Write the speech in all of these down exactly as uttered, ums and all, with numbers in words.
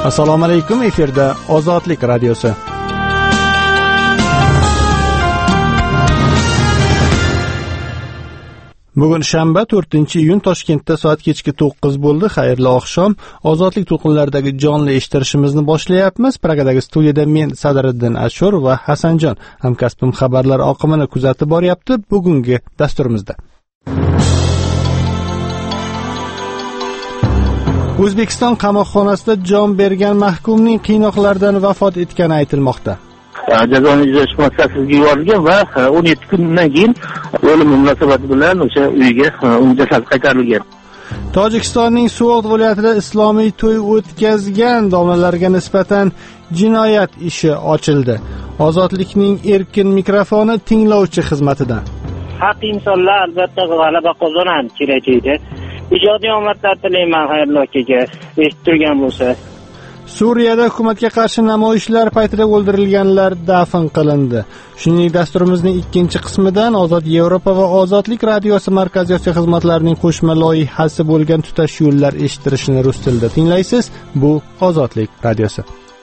Assalomu alaykum, efirda Ozodlik radiosi. Bugun shanba, to'rtinchi iyun, Toshkentda soat kechki to'qqiz bo'ldi. Xayrli oqshom. Ozodlik to'lqinlaridagi jonli eshittirishimizni boshlayapmiz. Pragadagi studiyada men Sadiriddin Ashur va Hasanjon hamkasbim xabarlar oqimini kuzatib boryapti. Bugungi dasturimizda O'zbekiston qamoqxonasida jon bergan mahkumning qiynoqlardan vafot etgani aytilmoqda. Jazoni ijrochi muassasasiga yuborilgan va o'n yetti kundan keyin o'limi munosabati bilan o'sha uyiga uning jasadi qaytarilgan. Tojikistonning Sug'd viloyatida islomiy to'y o'tkazgan domlalarga nisbatan jinoyat ishi ochildi. Ozodlikning erkin mikrofoni tinglovchi xizmatidan. Haq insonlar albatta g'alaba qozonadi kelajakda. Ijodiy omadlar tilayman xayrli akaga, eshitib turgan bo'lsa. Suriyada hukumatga qarshi namoyishlar paytida o'ldirilganlar dafn qilindi. Shuningdek, dasturimizning ikkinchi qismidan Ozod Yevropa va Ozodlik radiosi markaziy Osiyo xizmatlarining qo'shma loyihasi bo'lgan tutash yo'llar eshittirishni rus tilida tinglaysiz. Bu Ozodlik radiosi.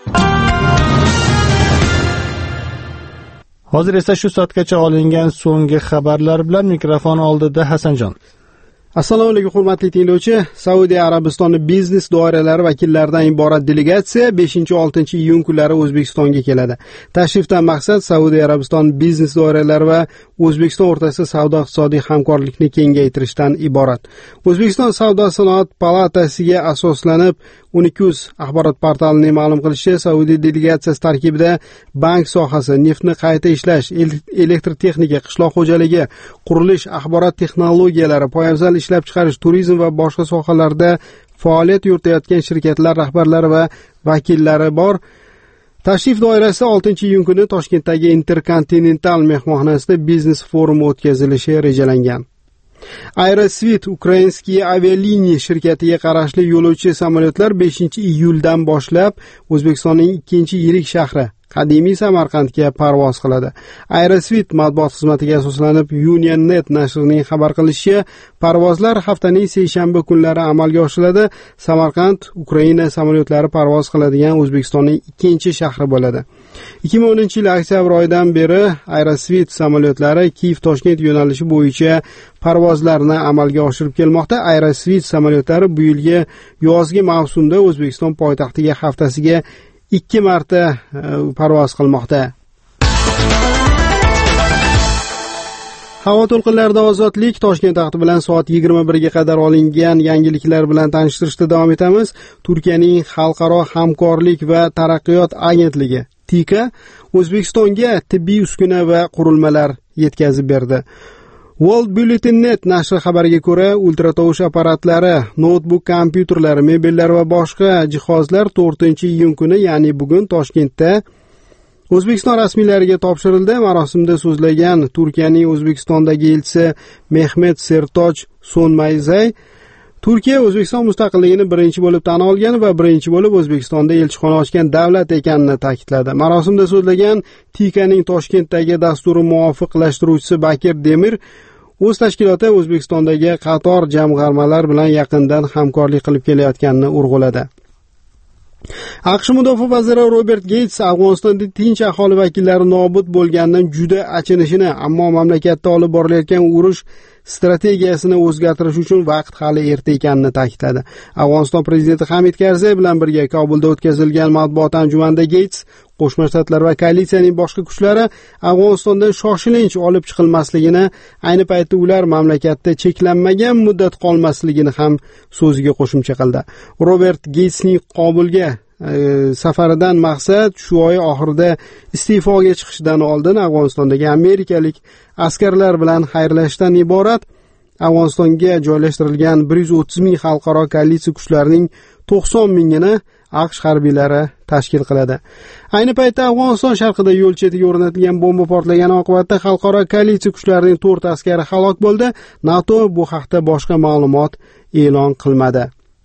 Hozir esa shu soatgacha olingan so'nggi xabarlar bilan mikrofon oldida Hasanjon. Assalomu alaykum hurmatli tinglovchi. Saudiya Arabistoni biznes doiralari vakillaridan iborat delegatsiya beshinchi oltinchi iyun kunlari O'zbekistonga keladi. Tashrifdan maqsad Saudiya Arabistoni biznes doiralari va O'zbekiston o'rtasida savdo-iqtisodiy hamkorlikni kengaytirishdan iborat. O'zbekiston Savdo-sanoat palatasiga asoslanib Unikuz axborot portalining ma'lum qilishicha, Saudiya delegatsiyasi tarkibida bank sohasi, neftni qayta ishlash, elektr texnika, qishloq xo'jaligi, qurilish, axborot texnologiyalari, poyabzal ishlab chiqarish, turizm va boshqa sohalarda faoliyat yuritayotgan shirkatlar rahbarlari va vakillari bor. Tashrif doirasida oltinchi iyun kuni Toshkentdagi Intercontinental mehmonxonasida biznes forumi o'tkazilishi rejalangan. Aerosvit Ukrainskiy avialiniya shirkatiga qarashli yo'lovchi samolyotlar beshinchi iyuldan boshlab O'zbekistonning ikkinchi yirik shahri qadimiy Samarqandga parvoz qiladi. Aerosvit matbuot xizmatiga asoslanib Unionnet nashrining xabar qilishicha, parvozlar haftaning seshanba kunlari amalga oshiriladi. Samarqand Ukraina samolyotlari parvoz qiladigan O'zbekistonning ikkinchi shahri bo'ladi. ikki ming o'ninchi yil oktyabr oyidan beri Aerosvit samolyotlari Kiyev-Toshkent yo'nalishi bo'yicha parvozlarni amalga oshirib kelmoqda. Aerosvit samolyotlari bu yilgi yozgi mavsumda O'zbekiston poytaxtiga haftasiga ikki marta parvoz qilmoqda. Havo to'lqinlarida ozodlik Toshkent vaqti bilan soat yigirma birga qadar olingan yangiliklar bilan tanishtirishda davom etamiz. Turkiyaning Xalqaro hamkorlik va taraqqiyot agentligi T I K A O'zbekistonga tibbiy uskuna va qurilmalar yetkazib berdi. World Bulletin net nashri xabariga ko'ra, ultratovush apparatlari, notebook kompyuterlari, mebellar va boshqa jihozlar to'rtinchi iyun kuni, ya'ni bugun Toshkentda O'zbekiston rasmiylariga topshirildi. Marosimda so'zlagan Turkiyaning O'zbekistondagi elchisi Mehmet Sertoj Sonmayzay, Turkiya O'zbekiston mustaqilligini birinchi bo'lib tan olgan va birinchi bo'lib O'zbekistonda elchixona ochgan davlat ekanini ta'kidladi. Marosimda so'zlagan T I K Aning Toshkentdagi dasturi muvofiqlashtiruvchisi Bakir Demir o'z tashkiloti O'zbekistondagi qator jamg'armalar bilan yaqindan hamkorlik qilib kelayotganini urg'uladi. AQSh mudofaa vaziri Robert Gates Afg'onistonda tinch aholi vakillari nobud bo'lganidan juda achinishini, ammo mamlakatda olib borilayotgan urush strategiyasini o'zgartirish uchun vaqt hali erta ekanini ta'kidladi. Afg'oniston prezidenti Hamid Karzay bilan birga Kobulda o'tkazilgan matbuot anjumanida Gates Qo'shma Shtatlar va koalitsiyaning boshqa kuchlari Afg'onistondan shoshilinch olib chiqilmasligini, ayni paytda ular mamlakatda cheklanmagan muddat qolmasligini ham so'ziga qo'shimcha qildi. Robert Gatesning Kobulga e, safaridan maqsad shu oy oxirida iste'foga chiqishidan oldin Afg'onistondagi amerikalik askarlar bilan xayrlashishdan iborat. Afg'onistonga joylashtirilgan bir yuz o'ttiz ming xalqaro koalitsiya kuchlarining to'qson mingini AQSh harbiylari tashkil qiladi. Ayni paytda Afg'oniston sharqida yo'l chetiga o'rnatilgan bomba portlagani oqibatida xalqaro koalitsiya kuchlarining to'rt askari halok bo'ldi. NATO bu haqda boshqa ma'lumot e'lon qilmadi.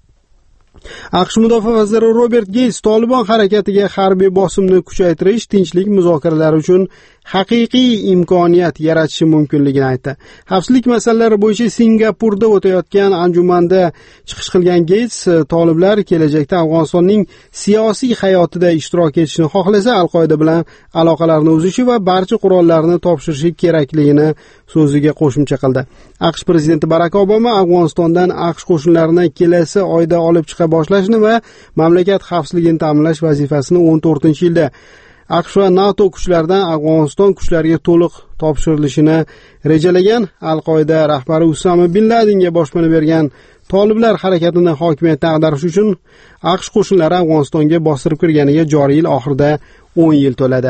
AQSh mudofaa vaziri Robert Gates Tolibon harakatiga harbiy bosimni kuchaytirish, tinchlik muzokaralari uchun haqiqiy imkoniyat yaratishi mumkinligini aytdi. Xavfsizlik masalalari bo'yicha Singapurda o'tayotgan anjumanda chiqish qilgan Geyts, toliblar kelajakda Afg'onistonning siyosiy hayotida ishtirok etishni xohlasa, Al-Qoida bilan aloqalarni uzishi va barcha qurollarni topshirishi kerakligini so'ziga qo'shimcha qildi. AQSh prezidenti Barak Obama Afg'onistondan AQSh qo'shinlarini kelasi oyda olib chiqa boshlashni va mamlakat xavfsizligini ta'minlash vazifasini o'n to'rtinchi yilda AQSh va NATO kuchlaridan Afg'oniston kuchlariga to'liq topshirilishini rejalagan. Al-Qoida rahbari Usama bin Ladenga boshpana bergan toliblar harakatini hokimiyatdan ag'darish uchun AQSh qo'shinlari Afg'onistonga bostirib kirganiga joriy yil oxirida o'n yil to'ladi.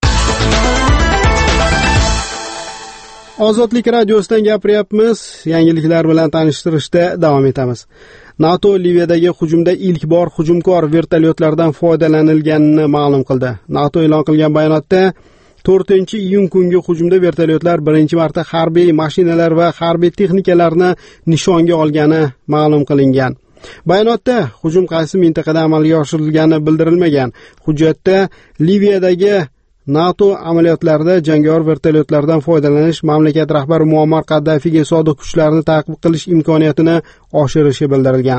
Ozodlik radiosidan gapiryapmiz. Yangiliklar bilan tanishtirishda davom etamiz. NATO Liviyadagi hujumda ilk bor hujumkor vertolyotlardan foydalanilganini ma'lum qildi. NATO e'lon qilgan bayonotda to'rtinchi iyun kungi hujumda vertolyotlar birinchi marta harbiy mashinalar va harbiy texnikalarni nishonga olgani ma'lum qilingan. Bayonotda hujum qaysi mintaqada amalga oshirilgani bildirilmagan. Hujjatda Liviyadagi NATO amaliyotlarida jangovar vertolyotlardan foydalanish mamlakat rahbari Muammar Qaddafiga sodiq kuchlarni ta'qib qilish imkoniyatini oshirishi bildirilgan.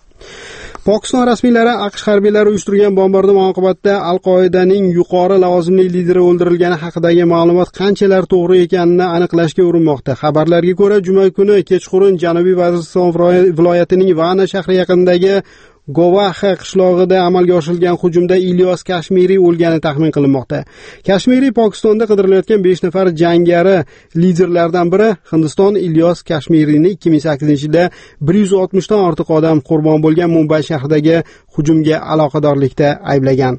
Pokiston rasmiylari AQSh harbiylari uyushtirgan bombardimon oqibatida Al-Qoidaning yuqori lavozimli lideri o'ldirilgani haqidagi ma'lumot qanchalar to'g'ri ekanini aniqlashga urinmoqda. Xabarlarga ko'ra, juma kuni kechqurun Janubiy Vaziriston viloyatining Vana shahri yaqinidagi Govaxa qishlog'ida amalga oshirilgan hujumda Ilyos Kashmiri o'lgani taxmin qilinmoqda. Kashmiri Pokistonda qidirilayotgan besh nafar jangari liderlardan biri. Hindiston Ilyos Kashmirini ikki ming sakkizinchi yilda bir yuz oltmishdan ortiq odam qurbon bo'lgan Mumbay shahridagi hujumga aloqadorlikda ayblagan.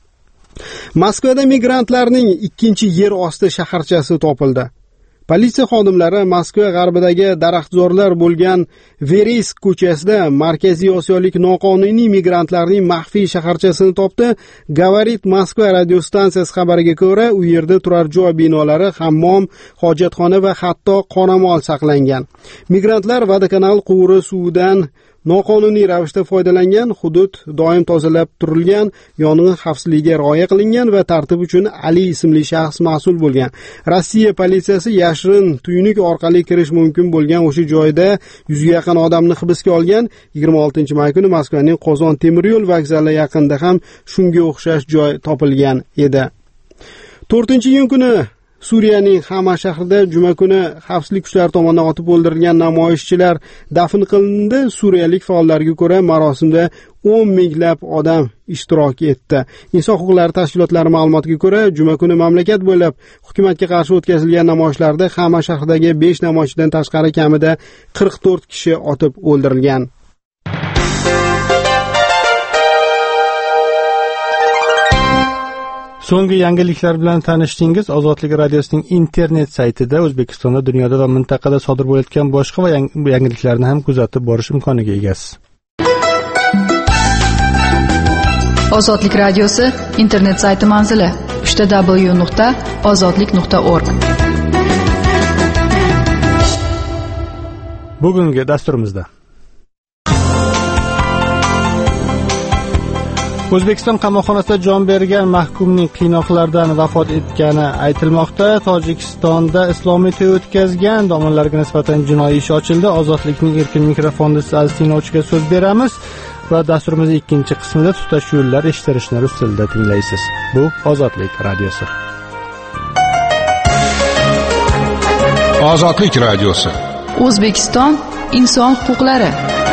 Moskvada migrantlarning ikkinchi yer osti shaharchasi topildi. Politsiya xodimlari Moskva g'arbidagi daraxtzorlar bo'lgan Verisk ko'chasida Markaziy Osiyolik noqonuniy migrantlarning maxfiy shaharchasini topdi. Gavarit Moskva radiostansiyasi xabariga ko'ra, u yerda turar joy binolari, hammom, hojatxona va hatto qoramol saqlangan. Migrantlar vodokanal quvuri suvidan noqonuniy ravishda foydalangan. Hudud doim tozalab turilgan, yong'in xavfsizligiga rioya qilingan va tartib uchun Ali ismli shaxs mas'ul bo'lgan. Rossiya politsiyasi yashirin tuynuk orqali kirish mumkin bo'lgan o'sha joyda yuzga yaqin odamni hibsga olgan. yigirma oltinchi may kuni Moskvaning Qozon temir yo'l vokzali yaqinida ham shunga o'xshash joy topilgan edi. to'rtinchi iyun kuni Suriyaning Hama shahrida juma kuni xavfsizlik kuchlari tomonidan otib o'ldirilgan namoyishchilar dafn qilindi. Suriyalik faollarga ko'ra, marosimda o'n minglab odam ishtirok etdi. Inson huquqlari tashkilotlari ma'lumotiga ko'ra, juma kuni mamlakat bo'ylab hukumatga qarshi o'tkazilgan namoyishlarda Hama shahridagi besh namoyishchidan tashqari kamida qirq to'rt kishi otib o'ldirilgan. So'nggi yangiliklar bilan tanishdingiz. Ozodlik radiosining internet saytida O'zbekistonda, dunyoda va mintaqada sodir bo'layotgan boshqa va yangiliklarni ham kuzatib borish imkoniga egasiz. Ozodlik radiosi internet sayti manzili uch w nuqta ozodlik nuqta org. Bugungi dasturimizda O'zbekiston qamoqxonasida jon bergan mahkumning qiynoqlardan vafot etgani aytilmoqda. Tojikistonda islomiy to'y o'tkazgan domlalarga nisbatan jinoiy ish ochildi. Ozodlikning erkin mikrofonida aziz tinglovchiga so'z beramiz va dasturimizning ikkinchi qismida tutash yo'llar eshittirishni rus tilida tinglaysiz. Bu Ozodlik radiosi. Ozodlik radiosi. O'zbekiston inson huquqlari.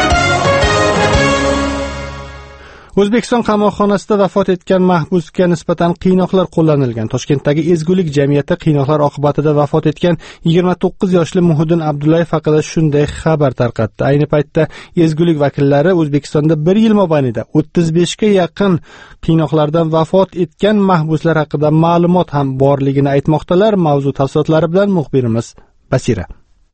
O'zbekiston qamoqxonasida vafot etgan mahbusga nisbatan qiynoqlar qo'llanilgan. Toshkentdagi ezgulik jamiyati qiynoqlar oqibatida vafot etgan yigirma to'qqiz yoshli Muhiddin Abdullayev haqida shunday xabar tarqatdi. Ayni paytda ezgulik vakillari O'zbekistonda bir yil mobaynida o'ttiz beshga yaqin qiynoqlardan vafot etgan mahbuslar haqida ma'lumot ham borligini aytmoqdalar. Mavzu tafsilotlari bilan muxbirimiz Basira.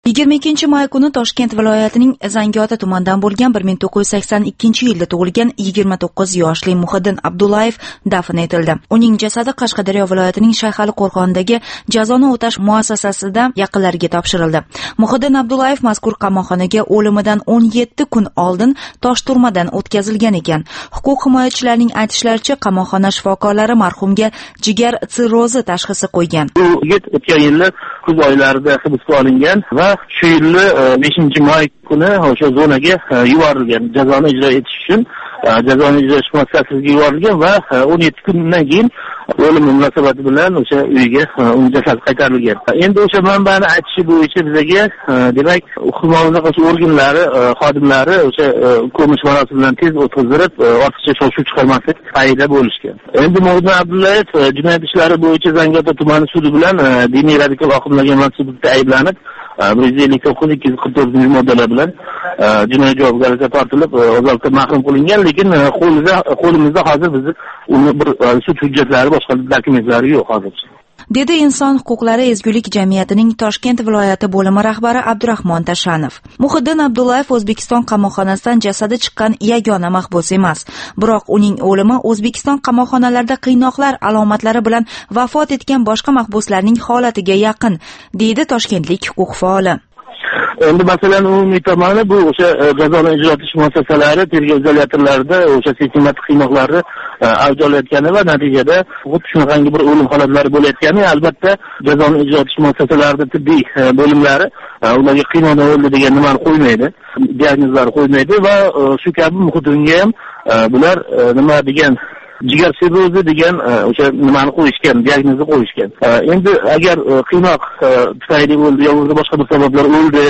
yigirma ikkinchi may kuni Toshkent viloyatining Zangiota tumanidan bo'lgan bir ming to'qqiz yuz sakson ikkinchi yilda tug'ilgan yigirma to'qqiz yoshli Muhiddin Abdullayev dafn etildi. Uning jasadi Qashqadaryo viloyatining Shayxali qo'rg'onidagi jazoni o'tash muassasasida yaqinlariga topshirildi. Muhiddin Abdullayev mazkur qamoqxonaga o'limidan o'n yetti kun oldin Toshturmadan o'tkazilgan ekan. Huquq himoyachilarining aytishlaricha, qamoqxona shifokorlari marhumga jigar sirrozi tashxisi qo'ygan. Bu yigit o'tgan yili kuz oylarida hibsga olingan va shu yili beshinchi may kuni o'sha zonaga yuborilgan jazoni ijro etish uchun. Jazoni ijro etish muassasasiga yuborilgan va o'n yetti kundan keyin o'lim munosabati bilan o'sha uyga uni jasad qaytarilgan. Endi o'sha manbani aytishi bo'yicha bizga demak huquq muhofaza organlari xodimlari o'sha ko'mish marosimi bilan tez o'tkazib ortiqcha shov-shuv chiqarmaslik payida bo'lishgan. Endi Muhiddin Abdullayev jinoyat ishlari bo'yicha Zangiota tumani sudi bilan diniy radikal oqimlarga mansublikda ayblanib bir yuz ellik to'qqiz ikki yuz qirq to'rtinchi moddalar bilan jinoiy javobgarlikka tortilib ozodlikdan mahrum qilingan, lekin qo'lida qo'limizda hozir bizni uni bir sud hujjatlari boshqa dokumentlari yo'q hozircha. Dedi Inson huquqlari ezgulik jamiyatining Toshkent viloyati bo'limi rahbari Abdurahmon Tashanov. Muhiddin Abdullayev O'zbekiston qamoqxonasidan jasadi chiqqan yagona mahbus emas, biroq uning o'limi O'zbekiston qamoqxonalarida qiynoqlar alomatlari bilan vafot etgan boshqa mahbuslarning holatiga yaqin, deydi toshkentlik huquq faoli. Endi masalan umumiy tomoni bu o'sha jazoni ijro etish muassasalari tergov izolyatorlarida o'sha sistematik qiynoqlarni avj olayotgani va natijada xuddi shunaqangi bir o'lim holatlari bo'layotgani, albatta jazoni ijro etish muassasalarida tibbiy bo'limlari ularga qiynalib o'ldi degan nimani qo'ymaydi, diagnozlarni qo'ymaydi va shu kabi Muhiddinga ham bular nima degan jigar sirrozi degan o'sha nimani qo'yishgan, diagnozni qo'yishgan. Endi agar qiynoq tufayli o'ldi yoki boshqa bir sabablar o'ldi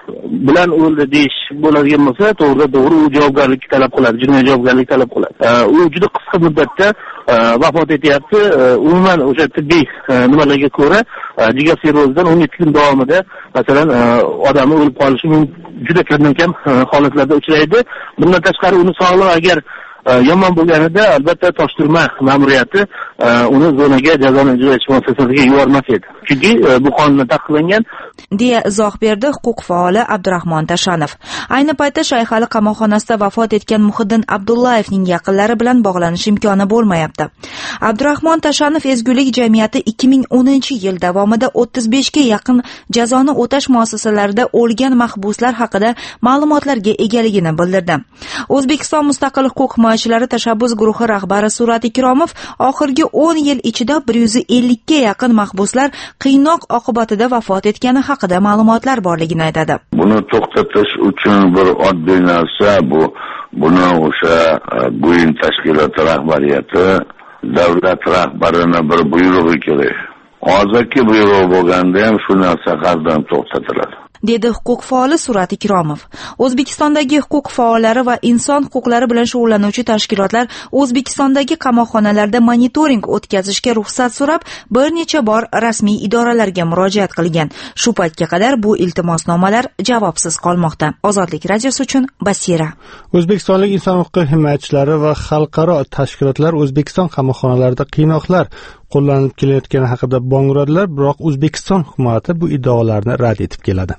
bilan o'ldi deyish bo'ladigan bo'lsa, to'g'ri to'g'ri u javobgarlik talab qiladi, jinoiy javobgarlik talab qiladi. U juda qisqa muddatda vafot etyapti. Umuman o'sha tibbiy nimalarga ko'ra jigar sirrozidan o'n yetti kun davomida masalan odamni o'lib qolishi juda kamdan kam holatlarda uchraydi. Bundan tashqari uni sog'lig'i agar yomon bo'lganida albatta Toshturma ma'muriyati uni zonaga jazoni ijro etish muassasasiga yubormas edi. Chunki bu qonunda taqiqlangan, deya izoh berdi huquq faoli Abdurahmon Tashanov. Ayni paytda Shayxali qamoqxonasida vafot etgan Muhiddin Abdullayevning yaqinlari bilan bog'lanish imkoni bo'lmayapti. Abdurahmon Tashanov ezgulik jamiyati ikki ming o'ninchi yil davomida o'ttiz beshga yaqin jazoni o'tash muassasalarida o'lgan mahbuslar haqida ma'lumotlarga egaligini bildirdi. O'zbekiston Mustaqil huquq himoyachilari tashabbus guruhi rahbari Surat Ikromov oxirgi o'n yil ichida bir yuz ellik ga yaqin mahbuslar qiynoq oqibatida vafot etgani haqida ma'lumotlar borligini aytadi. Buni to'xtatish uchun bir oddiy narsa bu, buni o'sha bo'yin tashkiloti rahbariyati, davlat rahbarini bir buyrug'i kerak. Hozirgi buyruq bo'lganda ham shu narsa qazdan to'xtatiladi, dedi huquq faoli Surat Ikromov. O'zbekistondagi huquq faollari va inson huquqlari bilan shug'ullanuvchi tashkilotlar O'zbekistondagi qamoqxonalarda monitoring o'tkazishga ruxsat so'rab bir necha bor rasmiy idoralarga murojaat qilgan. Shu paytga qadar bu iltimosnomalar javobsiz qolmoqda. Ozodlik radiosi uchun Basira. O'zbekistonlik inson huquqi himoyachilari va xalqaro tashkilotlar O'zbekiston qamoqxonalarida qiynoqlar qo'llanilib kelayotgani haqida bong uradilar, biroq O'zbekiston hukumati bu iddaolarni rad etib keladi.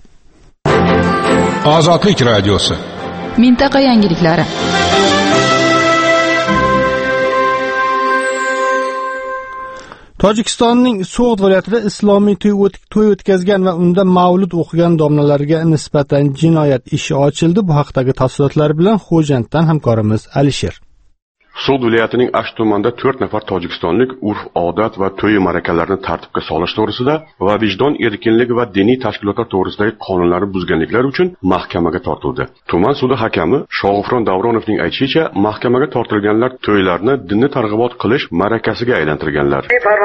Ozodlik radiosi. Mintaqa yangiliklari. Tojikistonning So'g'd viloyatida islomiy to'y o'tkazgan va unda mavlud o'qigan domlalarga nisbatan jinoyat ishi ochildi. Bu haqdagi tafsilotlar bilan Xo'janddan hamkorimiz Alisher. So'g'd viloyatining Ash tumanida to'rt nafar tojikistonlik urf-odat va to'y ma'rakalarni tartibga solish to'g'risida va vijdon erkinligi va diniy tashkilotlar to'g'risidagi qonunlarni buzganliklari uchun mahkamaga tortildi. Tuman sudi hakami Shog'ufron Davronovning aytishicha, mahkamaga tortilganlar to'ylarni dinni targ'ibot qilish ma'rakasiga aylantirganlar.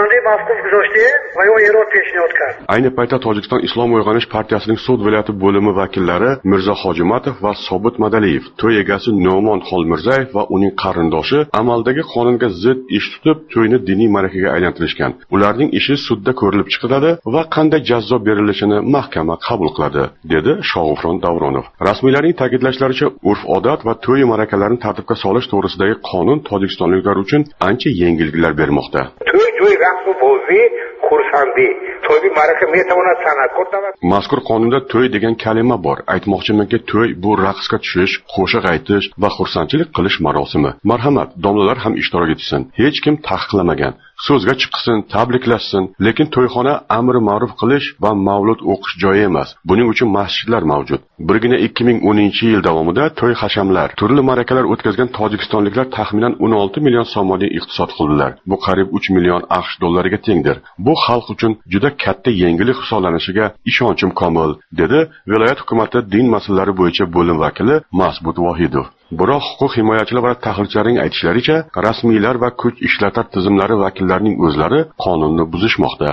Ayni paytda Tojikiston Islom uyg'onish partiyasining So'g'd viloyati bo'limi vakillari Mirzo Hojimatov va Sobit Madaliyev, to'y egasi No'mon Xolmirzayev va uning qarindoshi amaldagi qonunga zid ish tutib, to'yni diniy ma'rakaga aylantirishgan. Ularning ishi sudda ko'rilib chiqiladi va qanday jazo berilishini mahkama qabul qiladi, dedi Shog'ufron Davronov. Rasmiylarning ta'kidlashlaricha, urf-odat va to'y ma'rakalarni tartibga solish to'g'risidagi qonun tojikistonliklar uchun ancha yengilliklar bermoqda. خورسندی to'y ma'raka metavonas san'atkor tavas. Mazkur qonunda to'y degan kalima bor. Aytmoqchimanki, to'y bu raqsga tushish, qo'shiq aytish va xursandchilik qilish marosimi. Marhamat, domlalar ham ishtirok etsin. Hech kim taqiqlamagan. So'zga chiqsin, tabriklashsin, lekin to'yxona amri ma'ruf qilish va mavlud o'qish joyi emas. Buning uchun masjidlar mavjud. Birgina ikki ming o'ninchi yil davomida to'y hashamlar, turli ma'rakalar o'tkazgan tojikistonliklar taxminan o'n olti million so'mga iqtisod qildilar. Bu qariyb uch million AQSh dollariga tengdir. Bu xalq uchun juda katta yangilik hisoblanishiga ishonchim komil, dedi viloyat hukumati din masalalari bo'yicha bo'lim vakili Masbut Vohidov. Biroq huquq himoyachilar va tahlilchilarning aytishlaricha, rasmiylar va kuch ishlatar tizimlari vakillarining o'zlari qonunni buzishmoqda.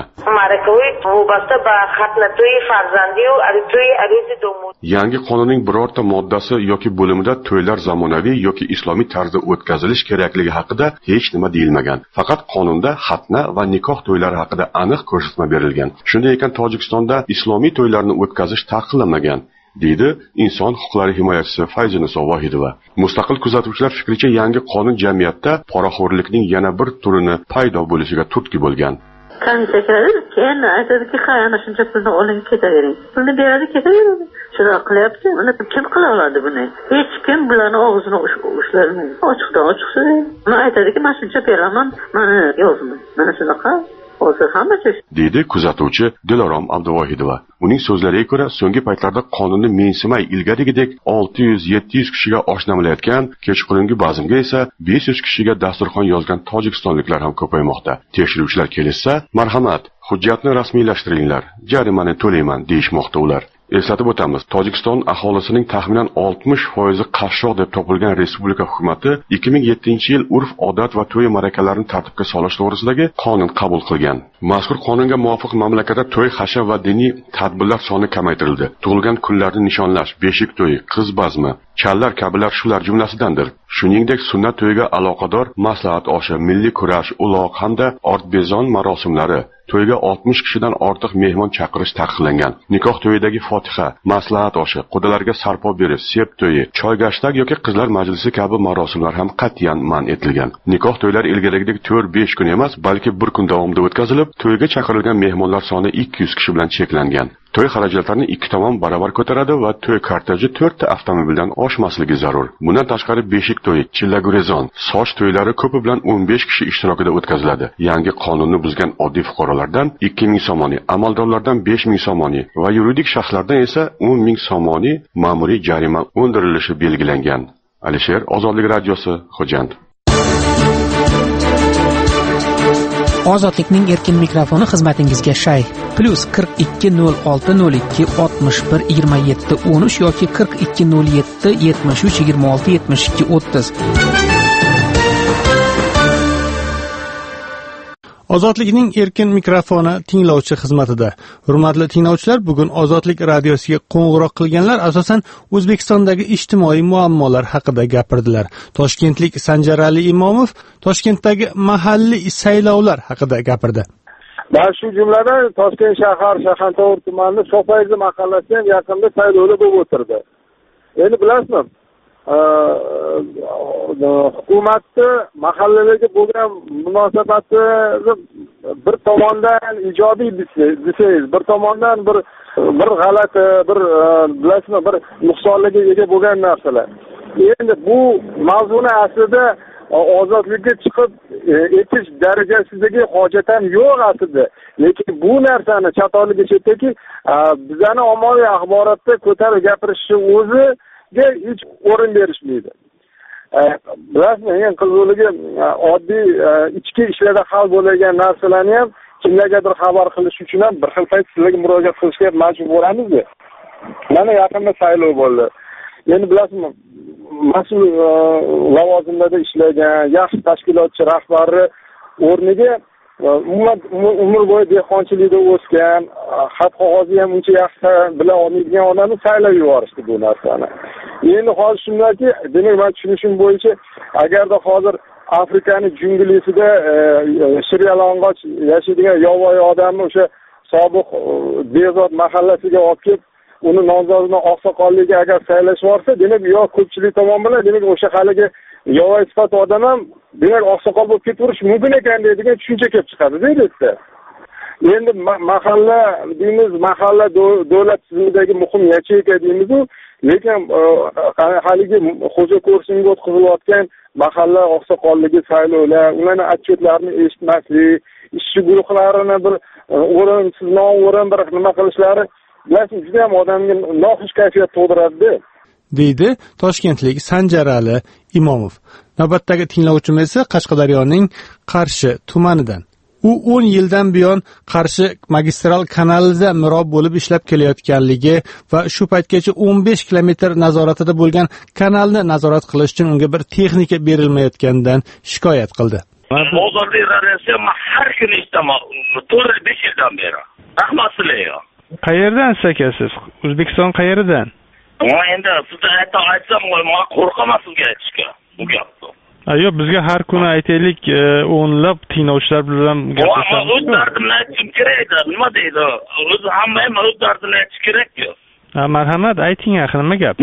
Yangi qonunning birorta moddasi yoki bo'limida to'ylar zamonaviy yoki islomiy tarzda o'tkazilish kerakligi haqida hech nima deyilmagan. Faqat qonunda xatna va nikoh to'ylari haqida aniq ko'rsatma berilgan. Shunday ekan, Tojikistonda islomiy to'ylarni o'tkazish taqiqlanmagan, deydi inson huquqlari himoyachisi Fayziniso Vohidova. Mustaqil kuzatuvchilar fikricha, yangi qonun jamiyatda poraxo'rlikning yana bir turini paydo bo'lishiga turtki bo'lgan. Komissiya kiradi, keyin aytadiki, "Qayana shuncha pulni oling, ketavering." Pulni beradi, ketaveradi. Shuna qilyapti. Uni kim qila oladi buni? Hech kim bularni og'zini ushlamaydi. Ochiqdan ochiq so'raydi. Uni aytadiki, "Men shuncha beraman, mana yozma." Mana shunaqa. deydi kuzatuvchi Dilorom Abduvohidova. Uning so'zlariga ko'ra, so'nggi paytlarda qonunni mensimay ilgarigidek olti yuz yetti yuz kishiga oshnamilayotgan, kechqurungi bazmga esa besh yuz kishiga dasturxon yozgan tojikistonliklar ham ko'paymoqda. Tekshiruvchilar kelsa, marhamat, hujjatni rasmiylashtiringlar, jarimani to'layman deyishmoqda ular. Eslatib o'tamiz, Tojikiston aholisining taxminan oltmish foizi qashshoq deb topilgan respublika hukumati ikki ming yettinchi yil urf odat va to'y ma'rakalarini tartibga solish to'g'risidagi qonun qabul qilgan. Mazkur qonunga muvofiq mamlakatda to'y, hasha va diniy tadbirlar soni kamaytirildi. Tug'ilgan kunlarni nishonlash, beshik to'yi, qiz bazmi, challar kabilar shular jumlasidandir. Shuningdek, sunnat to'yiga aloqador maslahat oshi, milliy kurash, uloq hamda ortbezon marosimlari, to'yga oltmish kishidan ortiq mehmon chaqirish taqiqlangan. Nikoh to'yidagi fotiha, maslahat oshi, qudalarga sarpo berish, sep to'yi, choygashtak yoki qizlar majlisi kabi marosimlar ham qat'iyan man etilgan. Nikoh to'ylar ilgarigidek to'rt besh kun emas, balki bir kun davomida o'tkazilib, to'yga chaqirilgan mehmonlar soni ikki yuz kishi bilan cheklangan. To'y xarajatlarini ikki tomon barobar ko'taradi va to'y korteji to'rtta avtomobildan oshmasligi zarur. Bundan tashqari beshik to'yi, chillagurezon, soch to'ylari ko'pi bilan o'n besh kishi ishtirokida o'tkaziladi. Yangi qonunni buzgan oddiy fuqarolardan ikki ming so'moni, amaldorlardan besh ming so'moni va yuridik shaxslardan esa o'n ming so'moni ma'muriy jarima undirilishi belgilangan. Alisher, Ozodlik radiosi, Xo'jand. Ozodlikning erkin mikrofoni xizmatingizga shay. Plus qirq ikki nol olti nol ikki oltmish bir yigirma yetti o'n uch yoki qirq ikki nol yetti yetmish uch yigirma olti yetmish ikki o'ttiz. Ozodlikning erkin mikrofoni tinglovchi xizmatida. Hurmatli tinglovchilar, bugun Ozodlik radiosiga qo'ng'iroq qilganlar asosan O'zbekistondagi ijtimoiy muammolar haqida gapirdilar. Toshkentlik Sanjarali Imomov Toshkentdagi mahalliy saylovlar haqida gapirdi. Va shu jumladan Toshkent shahar Shahardor tumani So'payzi mahallasiga yaqinda saylovlar bo'lib o'tirdi. Endi bilasizmi, hukumatni mahallalarga bo'lgan munosabati bir tomondan ijobiy desangiz, bir tomondan bir bir g'alati, bir bilasizmi, bir nuqsonlarga ega bo'lgan narsalar. Endi bu mavzuni aslida ozodlikka chiqib etish darajasidagi hojat ham yo'q aslida. Lekin bu narsani chatoligi chetdagi bizani ommaviy axborotda ko'tarib gapirishni o'zi hech o'rin berishmaydi. Bilasizmi, eng qiziqligi oddiy ichki ishlarda hal bo'ladigan narsalarni ham kimlargadir xabar qilish uchun ham bir xil payt sizlarga murojaat qilishga majbur bo'lamiz-ku. Mana yaqinda saylov bo'ldi. Endi bilasizmi, mas'ul lavozimlarda ishlagan yaxshi tashkilotchi rahbari o'rniga umr bo'yi dehqonchilikda o'sgan, xat qog'ozi ham uncha yaxshi bila olmaydigan odamni saylab yuborishdi bu narsani. Endi hozir shundaki, demak men tushunishim bo'yicha, agarda hozir Afrikani junglisida shiryalong'och yashaydigan yovvoyi odamni o'sha sobiq Bezod mahallasiga olib kelib, uni nomzodini oqsoqolligiga agar saylash borsa, demak yo ko'pchilik tomon bilan, demak o'sha haligi yovvoyi sifat odam ham demak oqsoqol bo'lib ketaverish mumkin ekan deydigan tushuncha kelib chiqadi, deydi. endi mahalla deymiz, mahalla davlat tizimidagi muhim yacheyka deymiz-ku, lekin haligi xo'ja ko'rsinga o'tkazilayotgan mahalla oqsoqolligi saylovlar, ularning otchetlarini eshitmaslik, ishchi guruhlarini bir o'rinsiz no'rin bir nima qilishlari bilasizmi, juda ham odamga noxush kayfiyat tug'diradi, deydi toshkentlik Sanjarali Imomov. Navbatdagi tinglovchimiz esa Qashqadaryoning Qarshi tumanidan. U o'n yildan buyon Qarshi magistral kanalida mirob bo'lib ishlab kelayotganligi va shu paytgacha o'n besh kilometr nazoratida bo'lgan kanalni nazorat qilish uchun unga bir texnika berilmayotganidan shikoyat qildi. Ozodlik radiosi har kuni eshitaman, to'rt besh yildan beri. Rahmat sizlarga. Qayerdan aka siz? O'zbekiston qayeridan? Men endi sizga aytsam, men qo'rqaman sizga aytishga bu gapni. Yo'q, bizga har kuni aytaylik o'nlab tinglovchilar bilan gaplashamiz. O'z dardimni aytishim kerak, nima deydi? O'zi hamma ham o'z dardini aytish kerak-ku. Ha, marhamat, ayting axir, nima gap?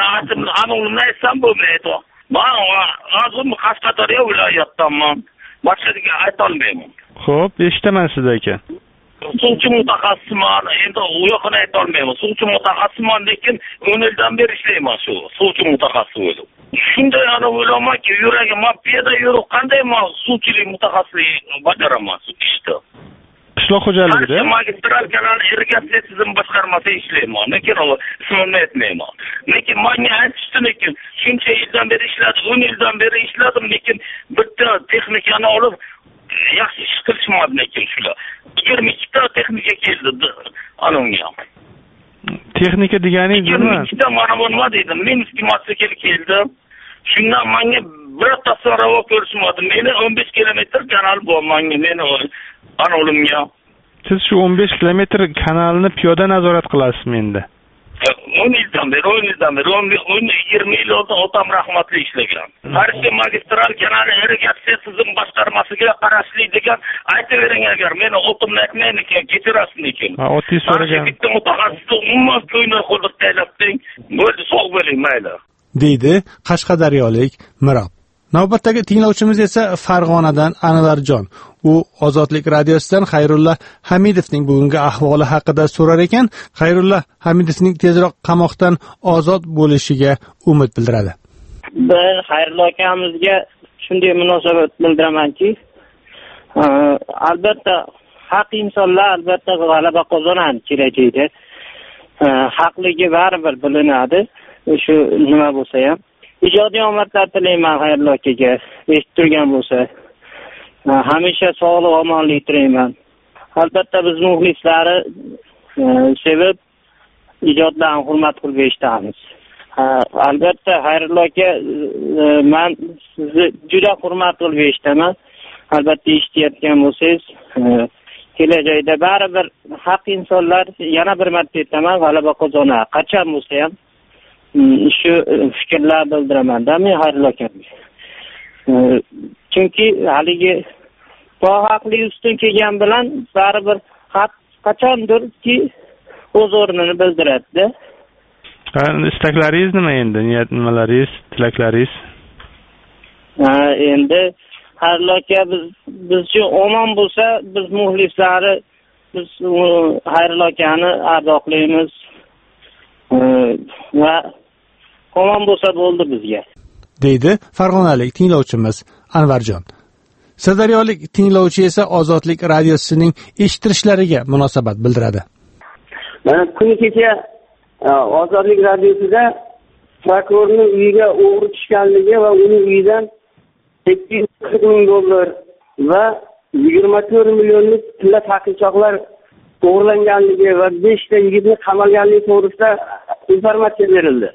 Aniqni aytsam bo'lmaydi. Men hozir Qashqadaryo viloyatidanman. Boshqaga ayta olmayman. Xo'p, eshitaman sizni aka. Suvchi mutaxassisman, endi u yoqni ayta olmayman. Suvchi mutaxassisman, lekin o'n yildan beri ishlayman shu suvchi mutaxassis bo'lib. Shunday yana o'ylamanki, yuragim, men piyoda yurib qanday men suvchilik mutaxassisligi bajaraman shu ishda. Qishloq xo'jaligida magistral kanal irrigatsiya tizim boshqarmasida ishlayman. Lekin u ismini aytmayman. Lekin menga aytishdi, lekin shuncha yildan beri ishladim, o'n yildan beri ishladim, lekin bitta texnikani olib yaxshi ish qilishmadi, lekin shular. yigirma ikkita texnika keldi anonga. Texnika deganingiz nima? yigirma ikkita mana bu nima deydi? Minsk mototsikl keldi. Shundan menga birortasi ravo ko'rishmadi. Meni o'n besh kilometr kanal bor menga, meni anolimga. Siz shu o'n besh kilometr kanalni piyoda nazorat qilasizmi endi? o'n yildan beri, o'n yildan beri, yigirma yil oldin otam rahmatli ishlagan. Qarshi magistral kanali irrigatsiya tizim boshqarmasiga qarashli degan aytavering, agar meni otimni aytmaydi ekan, kechirasiz ekan. Ha, otingiz so'ragan. Bitta mutaxassisni umuman ko'ngil qo'lda tayyorlatding. Bo'ldi, sog' bo'ling, mayli. deydi Qashqadaryolik Mirob. Navbatdagi tinglovchimiz esa Farg'onadan Anvarjon. U Ozodlik radiosidan Xayrullo Hamidovning bugungi ahvoli haqida so'rar ekan, Xayrullo Hamidovning tezroq qamoqdan ozod bo'lishiga umid bildiradi. Ben Xayrullo akamizga shunday munosabat bildiramanki, albatta haq insonlar albatta g'alaba qozonadi kelajakda. Haqligi baribir bilinadi. Shu nima bo'lsa ham ijodiy omadlar tilayman Xayrullo akaga. Eshitib turgan bo'lsa, hamisha sog'lik, omonlik tilayman. Albatta biz muxlislari sevib ijodlarni hurmat qilib eshitamiz. Albatta Xayrullo aka, men sizni juda hurmat qilib eshitaman. Albatta eshitayotgan bo'lsangiz, kelajakda baribir haq insonlar, yana bir marta aytaman, g'alaba qozonadi. Qachon bo'lsa ham shu fikrlar bildiraman-da men Xayrullo akamga. Chunki haligi haqli ustun kelgan bilan baribir haq qachondirki o'z o'rnini bildiradi-da. Istaklaringiz nima endi? Niyat nimalaringiz, tilaklaringiz? Ha, endi Xayrullo aka biz bizcha omon bo'lsa, biz muxlislari biz Xayrullo akani ardoqlaymiz. Va omon bo'lsa bo'ldi bizga, deydi Farg'onalik tinglovchimiz Anvarjon. Sirdaryolik tinglovchi esa Ozodlik radiosining eshittirishlariga munosabat bildiradi. Mana kuni kecha Ozodlik radiosida prokurorning uyiga o'g'ri tushganligi va uning uyidan ikki yuz qirq ming dollar va yigirma to'rt millionlik tilla taqinchoqlar o'g'irlanganligi va beshta yigitni qamalganligi to'g'risida informatsiya berildi.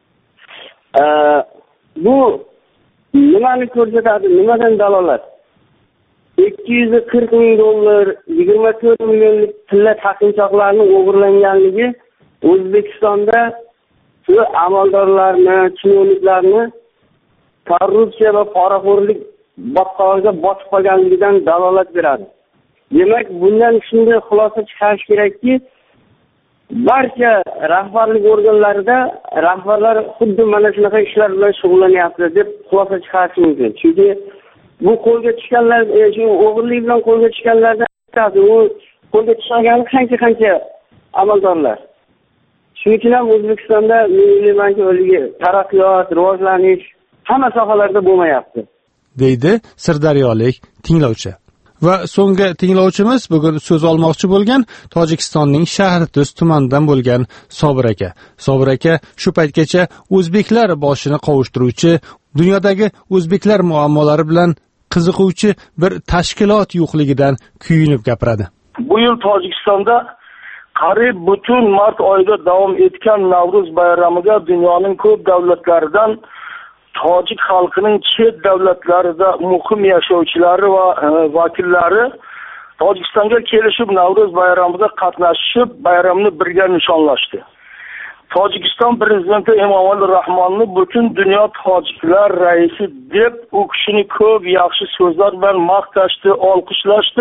Bu nimani ko'rsatadi, nimadan dalolat? ikki yuz qirq ming dollar, yigirma to'rt millionlik tilla taqinchoqlarni o'g'irlanganligi O'zbekistonda shu amaldorlarni, chinovniklarni korrupsiya va poraxo'rlik botqog'iga botib qolganligidan dalolat beradi. Demak, bundan shunday xulosa chiqarish kerakki, barcha rahbarlik organlarida rahbarlar xuddi mana shunaqa ishlar bilan shug'ullanyapti deb xulosa chiqarish mumkin. Chunki bu qo'lga tushganlar, shu o'g'irlik bilan qo'lga tushganlardan u qo'lga tushmagan qancha qancha amaldorlar. Shuning uchun ham O'zbekistonda Milliy bank o'ligi taraqqiyot, rivojlanish hamma sohalarda bo'lmayapti, deydi sirdaryolik tinglovchi. Va so'nggi tinglovchimiz bugun so'z olmoqchi bo'lgan Tojikistonning Shahrtuz tumanidan bo'lgan Sobir aka. Sobir aka shu paytgacha o'zbeklar boshini qovushtiruvchi, dunyodagi o'zbeklar muammolari bilan qiziquvchi bir tashkilot yo'qligidan kuyunib gapiradi. Bu yil Tojikistonda qariyb butun mart oyida davom etgan Navro'z bayramiga dunyoning ko'p davlatlaridan tojik xalqining chet davlatlarida muhim yashovchilari va e, vakillari Tojikistonga kelishib Navro'z bayramida qatnashib, bayramni birga nishonlashdi. Tojikiston prezidenti Emomali Rahmonni butun dunyo tojiklar raisi deb u kishini ko'p yaxshi so'zlar bilan maqtashdi, olqishlashdi.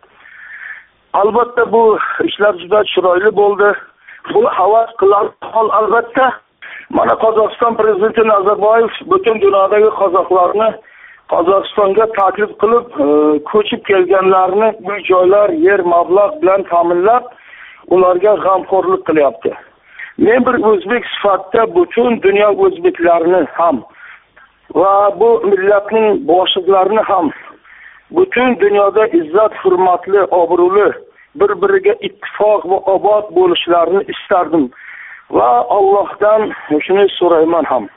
Albatta bu ishlar juda chiroyli bo'ldi. Bu havas qilar hol albatta. Mana Qozog'iston prezidenti Nazarboyev butun dunyodagi qozoqlarni Qozog'istonga taklif qilib, e, ko'chib kelganlarni uy joylar, yer, mablag' bilan ta'minlab, ularga g'amxo'rlik qilyapti. Men bir o'zbek sifatida butun dunyo o'zbeklarini ham va bu millatning boshliqlarini ham butun dunyoda izzat, hurmatli, obro'li, bir-biriga ittifoq va obod bo'lishlarini istardim. Va Allohdan shuni so'rayman ham.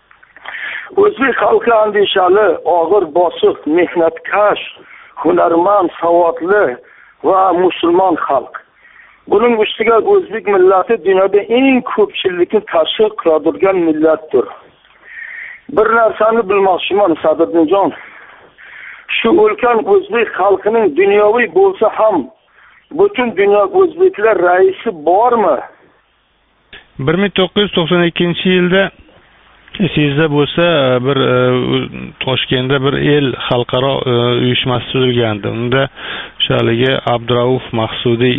O'zbek xalqi andishali, og'ir bosiq, mehnatkash, hunarmand, savodli va musulmon xalq. Buning ustiga o'zbek millati dunyoda eng ko'pchilikni tashkil qiladigan millatdir. Bir narsani bilmoqchiman Sadriddinjon. Shu ulkan o'zbek xalqining dunyoviy bo'lsa ham butun dunyo o'zbeklar raisi bormi? bir ming to'qqiz yuz to'qson ikkinchi yilda esingizda bo'lsa bir Toshkentda bir el xalqaro uyushmasi tuzilgandi. Unda o'shaligi Abdurauf Maqsudiy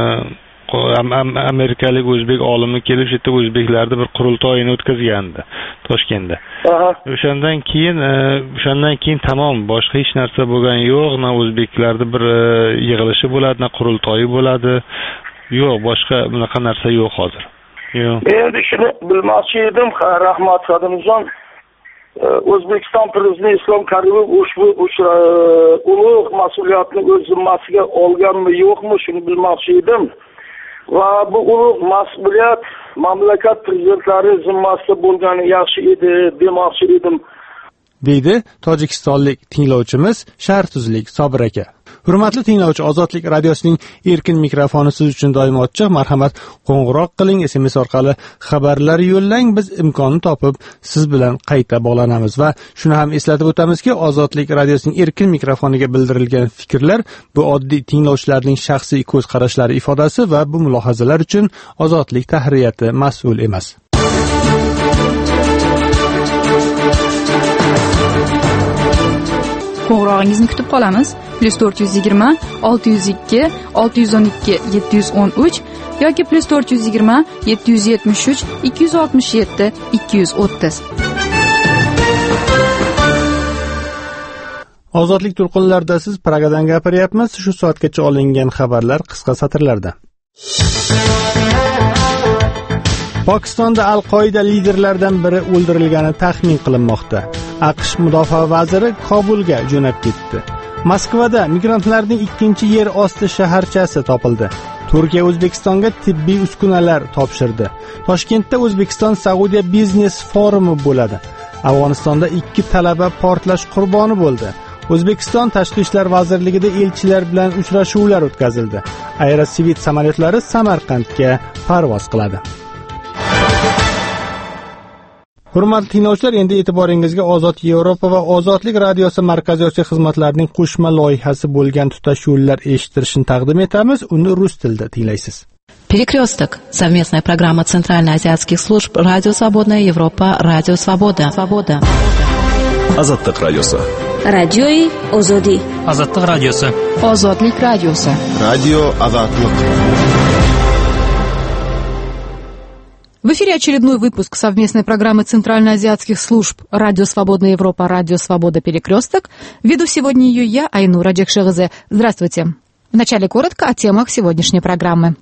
amerikalik o'zbek olimi kelib shu yerda o'zbeklarni bir qurultoyini o'tkazgandi Toshkentda. O'shandan keyin o'shandan keyin tamom boshqa hech narsa bo'lgan yo'q. Na o'zbeklarni bir yig'ilishi bo'ladi, na qurultoyi bo'ladi. Yo'q, boshqa bunaqa narsa yo'q hozir. Endi shuni bilmoqchi edim, rahmat Sadimjon. O'zbekiston prezidenti Islom Karimov ushbu ulug' mas'uliyatni o'z zimmasiga olganmi, yo'qmi, shuni bilmoqchi edim. Va bu ulug' mas'uliyat mamlakat prezidentlari zimmasida bo'lgani yaxshi edi demoqchi edim, deydi tojikistonlik tinglovchimiz Shahrtuzlik Sobir aka. Hurmatli tinglovchi, Ozodlik radiosining erkin mikrofoni siz uchun doim ochiq. Marhamat, qo'ng'iroq qiling, S M S orqali xabarlar yo'llang, biz imkonni topib siz bilan qayta bog'lanamiz. Va shuni ham eslatib o'tamizki, Ozodlik radiosining erkin mikrofoniga bildirilgan fikrlar bu oddiy tinglovchilarning shaxsiy ko'z qarashlari ifodasi va bu mulohazalar uchun Ozodlik tahririyati mas'ul emas. Qo'ng'irog'ingizni kutib qolamiz. plus to'rt yuz yigirma olti yuz ikki olti yuz o'n ikki yetti yuz o'n uch yoki plus to'rt yuz yigirma yetti yuz yetmish uch ikki yuz oltmish yetti ikki yuz o'ttiz. Ozodlik to'lqinlarida siz Pragadan gapiryapmiz. Shu soatgacha olingan xabarlar qisqa satrlarda. Pokistonda Al-Qoida liderlaridan biri o'ldirilgani taxmin qilinmoqda. AQSh mudofaa vaziri Kobulga jo'nab ketdi. Moskvada migrantlarning ikkinchi yer osti shaharchasi topildi. Turkiya O'zbekistonga tibbiy uskunalar topshirdi. Toshkentda O'zbekiston Saudiya biznes forumi bo'ladi. Afg'onistonda ikki talaba portlash qurboni bo'ldi. O'zbekiston Tashqi ishlar vazirligida elchilar bilan uchrashuvlar o'tkazildi. Aerosivit samolyotlari Samarqandga parvoz qiladi. Hurmatli tinglovchilar, endi e'tiboringizga Ozod Yevropa va Ozodlik radiosi Markaziy Osiyo xizmatlarining qo'shma loyihasi bo'lgan tutash yo'llar eshittirishni taqdim etamiz. Uni rus tilida tinglaysiz. Перекресток. Совместная программа Центральноазиатских служб Радио Свободная Европа, Радио Свобода. Свобода. Ozodlik radiosi. Радиои Озоди. Ozodlik radiosi. Ozodlik radiosi. Radio Ozodlik. В эфире очередной выпуск совместной программы Центральноазиатских служб Радио Свободная Европа, Радио Свобода, Перекресток. Веду сегодня ее я, Айнура Джекшевезе. Здравствуйте. Вначале коротко о темах сегодняшней программы.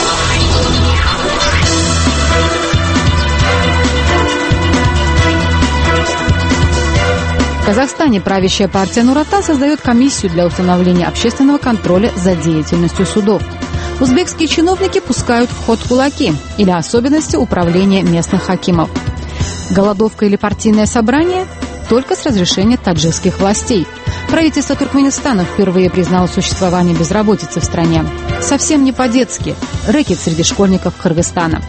В Казахстане правящая партия Нур-Отан создает комиссию для установления общественного контроля за деятельностью судов. Узбекские чиновники пускают в ход кулаки или особенности управления местных хакимов. Голодовка или партийное собрание? Только с разрешения таджикских властей. Правительство Туркменистана впервые признало существование безработицы в стране. Совсем не по-детски. Рэкет среди школьников Кыргызстана.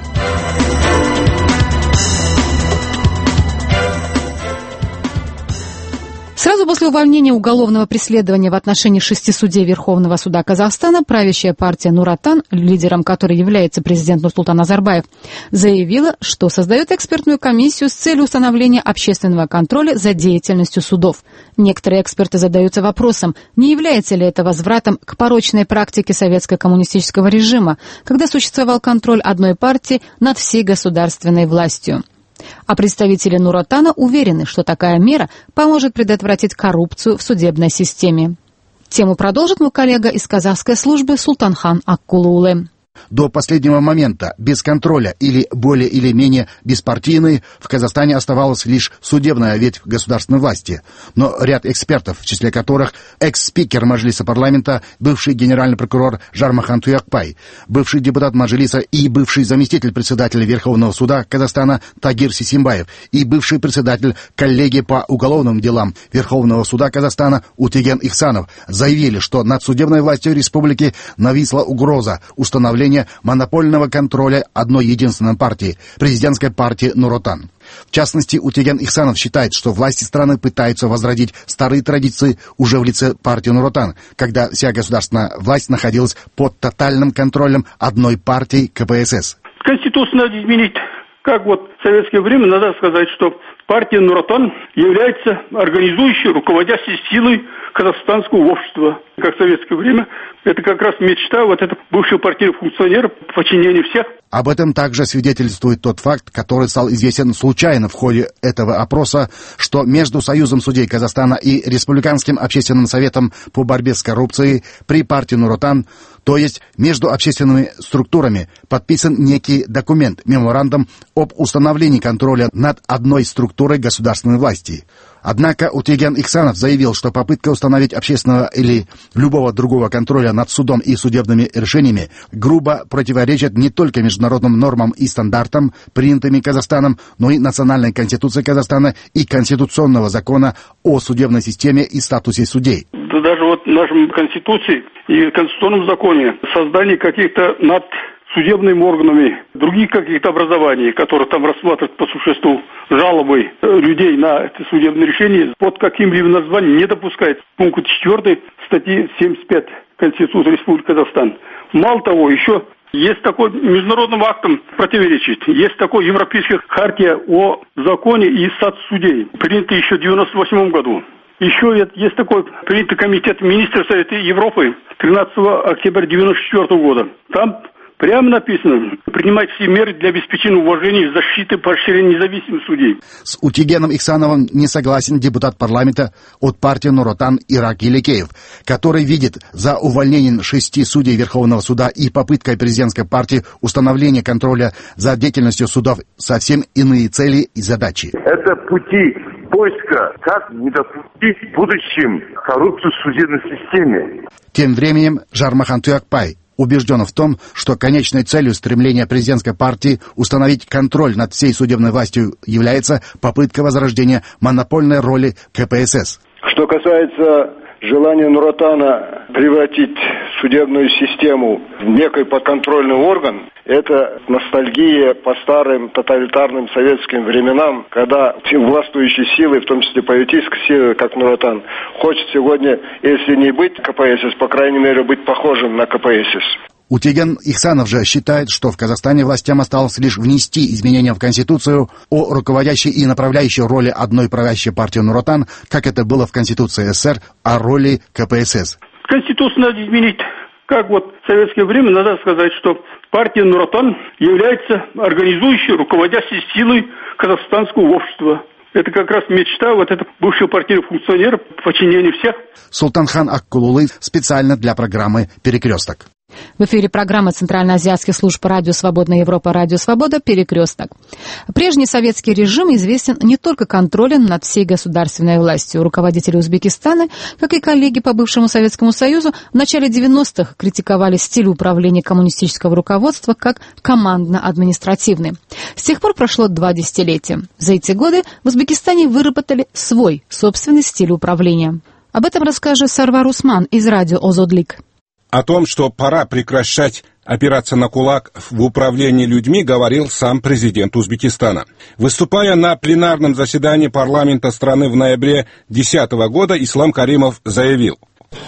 Сразу после увольнения уголовного преследования в отношении шести судей Верховного суда Казахстана правящая партия Нур-Отан, лидером которой является президент Нурсултан Назарбаев, заявила, что создает экспертную комиссию с целью установления общественного контроля за деятельностью судов. Некоторые эксперты задаются вопросом, не является ли это возвратом к порочной практике советско-коммунистического режима, когда существовал контроль одной партии над всей государственной властью. А представители Нур-Отана уверены, что такая мера поможет предотвратить коррупцию в судебной системе. Тему продолжит мой коллега из казахской службы Султанхан Аккулулы. До последнего момента без контроля или более или менее беспартийной в Казахстане оставалась лишь судебная ветвь государственной власти. Но ряд экспертов, в числе которых экс-спикер Мажилиса парламента, бывший генеральный прокурор Жармахан Туякпай, бывший депутат Мажилиса и бывший заместитель председателя Верховного суда Казахстана Тагир Сисимбаев и бывший председатель коллегии по уголовным делам Верховного суда Казахстана Утеген Ихсанов заявили, что над судебной властью республики нависла угроза установления монопольного контроля одной единственной партии – президентской партии Нур-Отан. В частности, Утеген Ихсанов считает, что власти страны пытаются возродить старые традиции уже в лице партии Нур-Отан, когда вся государственная власть находилась под тотальным контролем одной партии ка пэ эс эс. Конституцию надо изменить. Как вот в советское время надо сказать, что партия Нур-Отан является организующей, руководящей силой казахстанского общества. Как в советское время, это как раз мечта вот этого бывшего партийного функционера, подчинения всех. Об этом также свидетельствует тот факт, который стал известен случайно в ходе этого опроса, что между Союзом судей Казахстана и Республиканским общественным советом по борьбе с коррупцией при партии Нур-Отан, то есть между общественными структурами, подписан некий документ, меморандум об установлении контроля над одной структурой государственной власти. Однако Утеген Ихсанов заявил, что попытка установить общественного или любого другого контроля над судом и судебными решениями грубо противоречит не только международным нормам и стандартам, принятыми Казахстаном, но и национальной конституции Казахстана и конституционного закона о судебной системе и статусе судей. Да даже вот в нашем конституции и конституционном законе создание каких-то над судебными органами, других каких-то образований, которые там рассматривают по существу жалобы людей на это судебное решение, под каким-либо названием не допускает. Пункт четвёртый статьи семьдесят пять Конституции Республики Казахстан. Мало того, еще есть такой международным актом противоречит. Есть такой европейская хартия о законе и статусе судей, принятая еще в девяносто восьмом году. Еще есть такой принятый комитет министров Совета Европы тринадцатого октября девяносто четвёртого года. Там прямо написано, принимать все меры для обеспечения уважения, защиты и поощрения независимых судей. С Утегеном Ихсановым не согласен депутат парламента от партии Нур-Отан Ирак Елекеев, который видит за увольнением шести судей Верховного суда и попыткой президентской партии установления контроля за деятельностью судов совсем иные цели и задачи. Это пути поиска, как не допустить в будущем коррупцию в судебной системе. Тем временем Жармахан Туякпай убежден в том, что конечной целью стремления президентской партии установить контроль над всей судебной властью является попытка возрождения монопольной роли ка пэ эс эс. Что касается желания Нур-Отана превратить судебную систему в некий подконтрольный орган, это ностальгия по старым тоталитарным советским временам, когда властвующие силы, в том числе политические силы, как Нур-Отан, хочет сегодня, если не быть ка пэ эс эс, по крайней мере, быть похожим на ка пэ эс эс. Утеген Ихсанов же считает, что в Казахстане властям осталось лишь внести изменения в Конституцию о руководящей и направляющей роли одной правящей партии Нур-Отан, как это было в Конституции эс эс эс эр, о роли ка пэ эс эс. Конституцию надо изменить. Как вот в советское время надо сказать, что партия Нур-Отан является организующей, руководящей силой казахстанского общества. Это как раз мечта вот этого бывшего партийного функционера, подчинения всех. Султанхан Аккулулы специально для программы «Перекресток». В эфире программа Центральноазиатских служб «Радио Свободная Европа», «Радио Свобода», «Перекресток». Прежний советский режим известен не только контролем над всей государственной властью. Руководители Узбекистана, как и коллеги по бывшему Советскому Союзу, в начале девяностых критиковали стиль управления коммунистического руководства как командно-административный. С тех пор прошло два десятилетия. За эти годы в Узбекистане выработали свой собственный стиль управления. Об этом расскажет Сарвар Усман из радио «Озодлик». О том, что пора прекращать опираться на кулак в управлении людьми, говорил сам президент Узбекистана. Выступая на пленарном заседании парламента страны в ноябре две тысячи десятого года, Ислам Каримов заявил: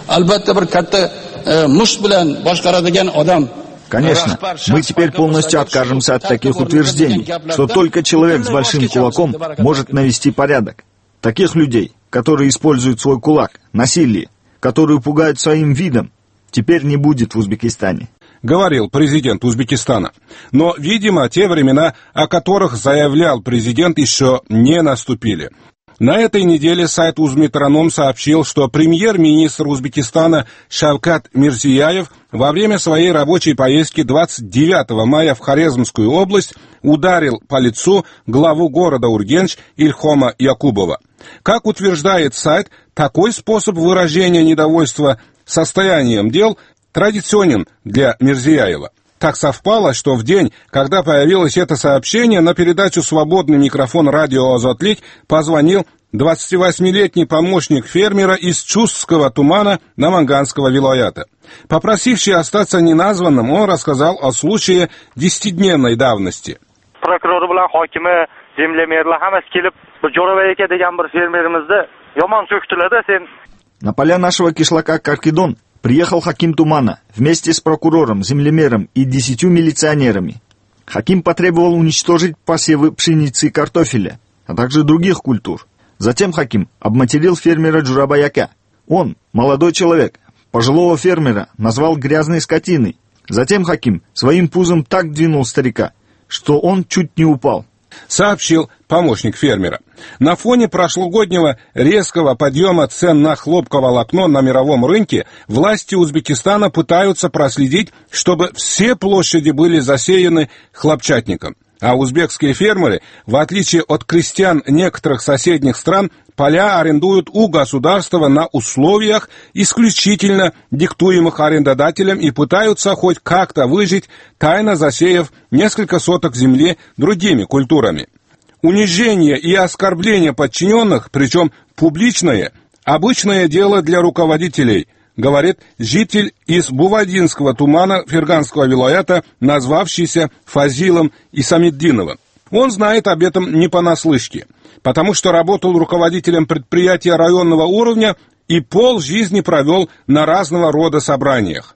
Конечно, мы теперь полностью откажемся от таких утверждений, что только человек с большим кулаком может навести порядок. Таких людей, которые используют свой кулак, насилие, которые пугают своим видом, теперь не будет в Узбекистане. Говорил президент Узбекистана. Но, видимо, те времена, о которых заявлял президент, еще не наступили. На этой неделе сайт Узметроном сообщил, что премьер-министр Узбекистана Шавкат Мирзияев во время своей рабочей поездки двадцать девятого мая в Хорезмскую область ударил по лицу главу города Ургенч Ильхома Якубова. Как утверждает сайт, такой способ выражения недовольства состоянием дел традиционен для Мирзияева. Так совпало, что в день, когда появилось это сообщение, на передачу «Свободный микрофон» радио «Озотлик» позвонил двадцативосьмилетний помощник фермера из Чустского тумана Наманганского вилаята. Попросивший остаться неназванным, он рассказал о случае десятидневной давности. Prokuror bilan hokimi, землемерлар hammasi kelib, bir Jo'rabay aka degan bir fermerimizni yomon so'kdilar-da, sen. На поля нашего кишлака Каркидон приехал Хаким Тумана вместе с прокурором, землемером и десятью милиционерами. Хаким потребовал уничтожить посевы пшеницы и картофеля, а также других культур. Затем Хаким обматерил фермера Джурабаяка. Он, молодой человек, пожилого фермера, назвал грязной скотиной. Затем Хаким своим пузом так двинул старика, что он чуть не упал. Сообщил помощник фермера. На фоне прошлогоднего резкого подъема цен на хлопковолокно на мировом рынке власти Узбекистана пытаются проследить, чтобы все площади были засеяны хлопчатником. А узбекские фермеры, в отличие от крестьян некоторых соседних стран, поля арендуют у государства на условиях, исключительно диктуемых арендодателем, и пытаются хоть как-то выжить, тайно засеяв несколько соток земли другими культурами. Унижение и оскорбление подчиненных, причем публичное, обычное дело для руководителей, говорит житель из Бувадинского тумана Ферганского вилаята, назвавшийся Фазилом Исамиддиновым. Он знает об этом не понаслышке, потому что работал руководителем предприятия районного уровня и полжизни провел на разного рода собраниях.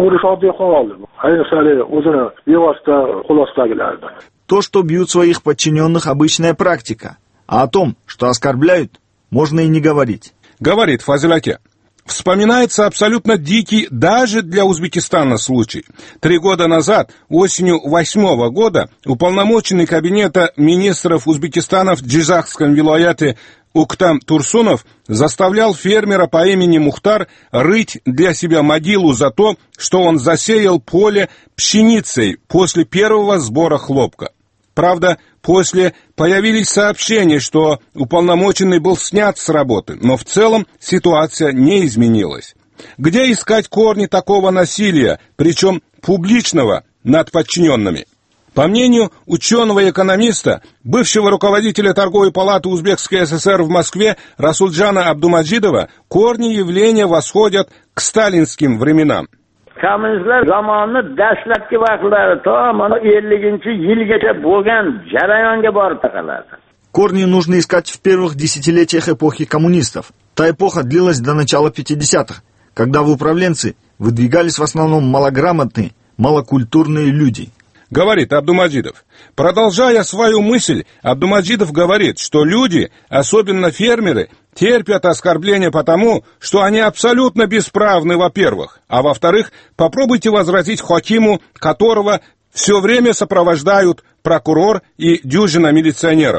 То, что бьют своих подчиненных, обычная практика, а о том, что оскорбляют, можно и не говорить. Говорит Фазиляке. Вспоминается абсолютно дикий даже для Узбекистана случай. Три года назад, осенью восьмого года, уполномоченный кабинета министров Узбекистана в Джизахском вилаяте Уктам Турсунов заставлял фермера по имени Мухтар рыть для себя могилу за то, что он засеял поле пшеницей после первого сбора хлопка. Правда, после появились сообщения, что уполномоченный был снят с работы, но в целом ситуация не изменилась. Где искать корни такого насилия, причем публичного, над подчиненными? По мнению ученого-экономиста, бывшего руководителя торговой палаты Узбекской ССР в Москве Расулджана Абдумаджидова, корни явления восходят к сталинским временам. Kommunistlar zamonini dastlabki vaqtlari to mana elliginchi yilgacha bo'lgan jarayonga borib taqaladi. Корни нужно искать в первых десятилетиях эпохи коммунистов. Та эпоха длилась до начала пятидесятых, когда в управленцы выдвигались в основном малограмотные, малокультурные люди. Говорит Абдумаджидов. Продолжая свою мысль, Абдумаджидов говорит, что люди, особенно фермеры, терпят оскорбления потому, что они абсолютно бесправны, во-первых, а во-вторых, попробуйте возразить хакиму, которого все время сопровождают прокурор и дюжина милиционеров.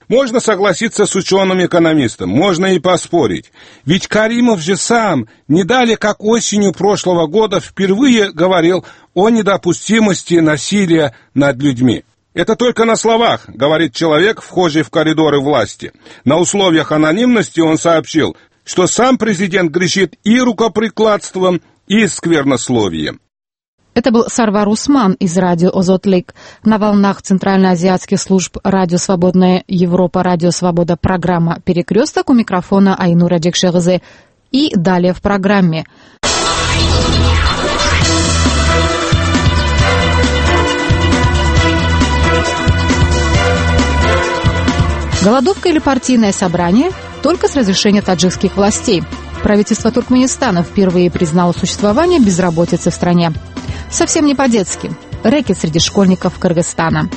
Можно согласиться с ученым-экономистом, можно и поспорить. Ведь Каримов же сам не далее, как осенью прошлого года, впервые говорил о недопустимости насилия над людьми. Это только на словах, говорит человек, вхожий в коридоры власти. На условиях анонимности он сообщил, что сам президент грешит и рукоприкладством, и сквернословием. Это был Сарвар Усман из радио «Озотлик». На волнах центральноазиатских служб «Радио Свободная Европа», «Радио Свобода» программа «Перекресток», у микрофона Айнура Джекшерзе. И далее в программе. Голодовка или партийное собрание? Только с разрешения таджикских властей. Правительство Туркменистана впервые признало существование безработицы в стране. Совсем не по-детски. Рэкет среди школьников Кыргызстана.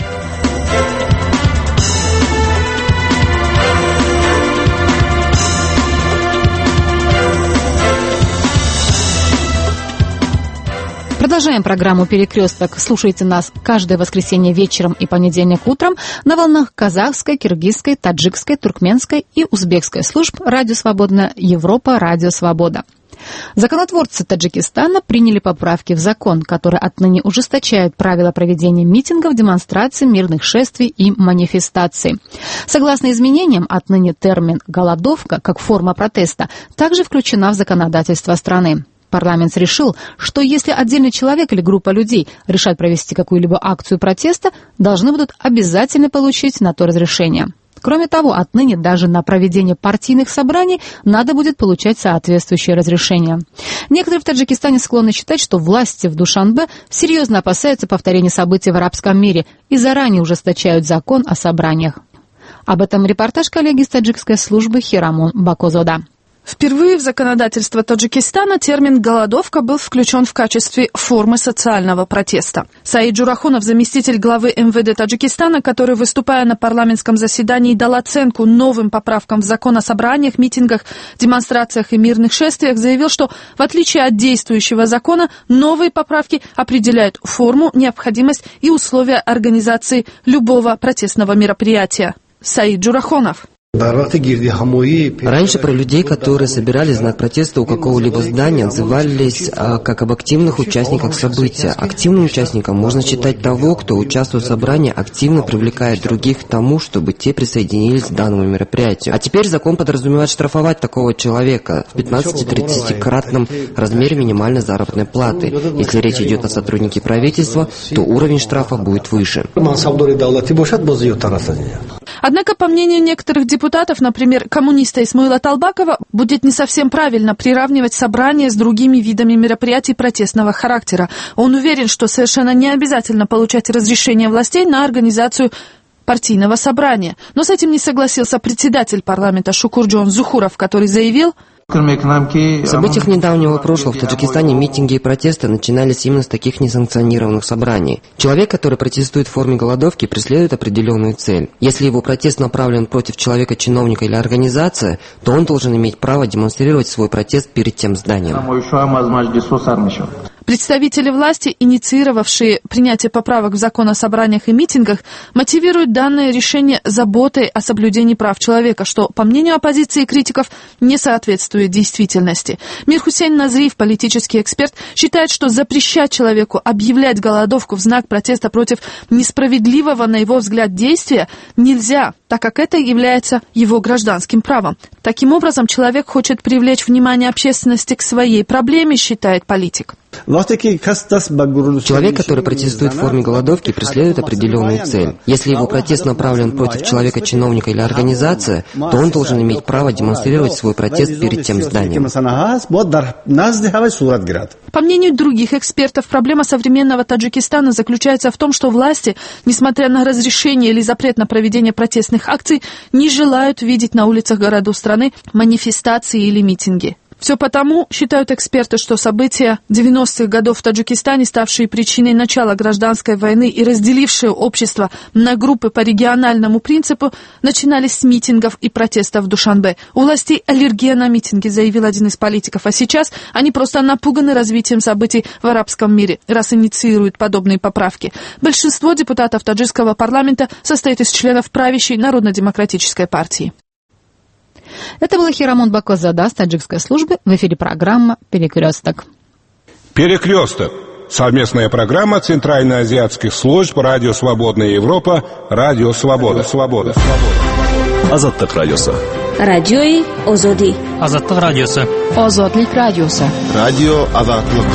Продолжаем программу «Перекресток». Слушайте нас каждое воскресенье вечером и понедельник утром на волнах казахской, киргизской, таджикской, туркменской и узбекской служб «Радио Свободная Европа», «Радио Свобода». Законотворцы Таджикистана приняли поправки в закон, которые отныне ужесточают правила проведения митингов, демонстраций, мирных шествий и манифестаций. Согласно изменениям, отныне термин «голодовка» как форма протеста также включена в законодательство страны. Парламент решил, что если отдельный человек или группа людей решат провести какую-либо акцию протеста, должны будут обязательно получить на то разрешение. Кроме того, отныне даже на проведение партийных собраний надо будет получать соответствующее разрешение. Некоторые в Таджикистане склонны считать, что власти в Душанбе серьезно опасаются повторения событий в арабском мире и заранее ужесточают закон о собраниях. Об этом репортаж коллеги из таджикской службы Хирамон Бакозода. Впервые в законодательство Таджикистана термин «голодовка» был включен в качестве формы социального протеста. Саид Джурахонов, заместитель главы эм вэ дэ Таджикистана, который, выступая на парламентском заседании, дал оценку новым поправкам в закон о собраниях, митингах, демонстрациях и мирных шествиях, заявил, что, в отличие от действующего закона, новые поправки определяют форму, необходимость и условия организации любого протестного мероприятия. Саид Джурахонов. Раньше про людей, которые собирали знак протеста у какого-либо здания, отзывались а, как об активных участниках события. Активным участником можно считать того, кто, участвуя в собрании, активно привлекает других к тому, чтобы те присоединились к данному мероприятию. А теперь закон подразумевает штрафовать такого человека в пятнадцати-тридцатикратном размере минимальной заработной платы. Если речь идет о сотруднике правительства, то уровень штрафа будет выше. Однако, по мнению некоторых депутатов, например, коммуниста Исмаила Талбакова, будет не совсем правильно приравнивать собрания с другими видами мероприятий протестного характера. Он уверен, что совершенно не обязательно получать разрешение властей на организацию партийного собрания. Но с этим не согласился председатель парламента Шукурджон Зухуров, который заявил: В событиях недавнего прошлого в Таджикистане митинги и протесты начинались именно с таких несанкционированных собраний. Человек, который протестует в форме голодовки, преследует определенную цель. Если его протест направлен против человека, чиновника или организации, то он должен иметь право демонстрировать свой протест перед тем зданием. Представители власти, инициировавшие принятие поправок в закон о собраниях и митингах, мотивируют данное решение заботой о соблюдении прав человека, что, по мнению оппозиции и критиков, не соответствует действительности. Мир Хусейн Назриев, политический эксперт, считает, что запрещать человеку объявлять голодовку в знак протеста против несправедливого, на его взгляд, действия нельзя, так как это является его гражданским правом. Таким образом, человек хочет привлечь внимание общественности к своей проблеме, считает политик. Человек, который протестует в форме голодовки, преследует определенную цель. Если его протест направлен против человека, чиновника или организации, то он должен иметь право демонстрировать свой протест перед тем зданием. По мнению других экспертов, проблема современного Таджикистана заключается в том, что власти, несмотря на разрешение или запрет на проведение протестных акций, не желают видеть на улицах городов страны манифестации или митинги. Все потому, считают эксперты, что события девяностых годов в Таджикистане, ставшие причиной начала гражданской войны и разделившие общество на группы по региональному принципу, начинались с митингов и протестов в Душанбе. У властей аллергия на митинги, заявил один из политиков, а сейчас они просто напуганы развитием событий в арабском мире, раз инициируют подобные поправки. Большинство депутатов таджикского парламента состоит из членов правящей Народно-демократической партии. Это был Хирамон Бакозада с таджикской службы. В эфире программа «Перекресток». «Перекресток». Совместная программа Центральноазиатских служб «Радио Свободная Европа», «Радио Свобода». Свобода. Азаттык радиосы. Радиои Озоди. Азаттык радиосы. Озодлик радиосы. Радио Азаттык.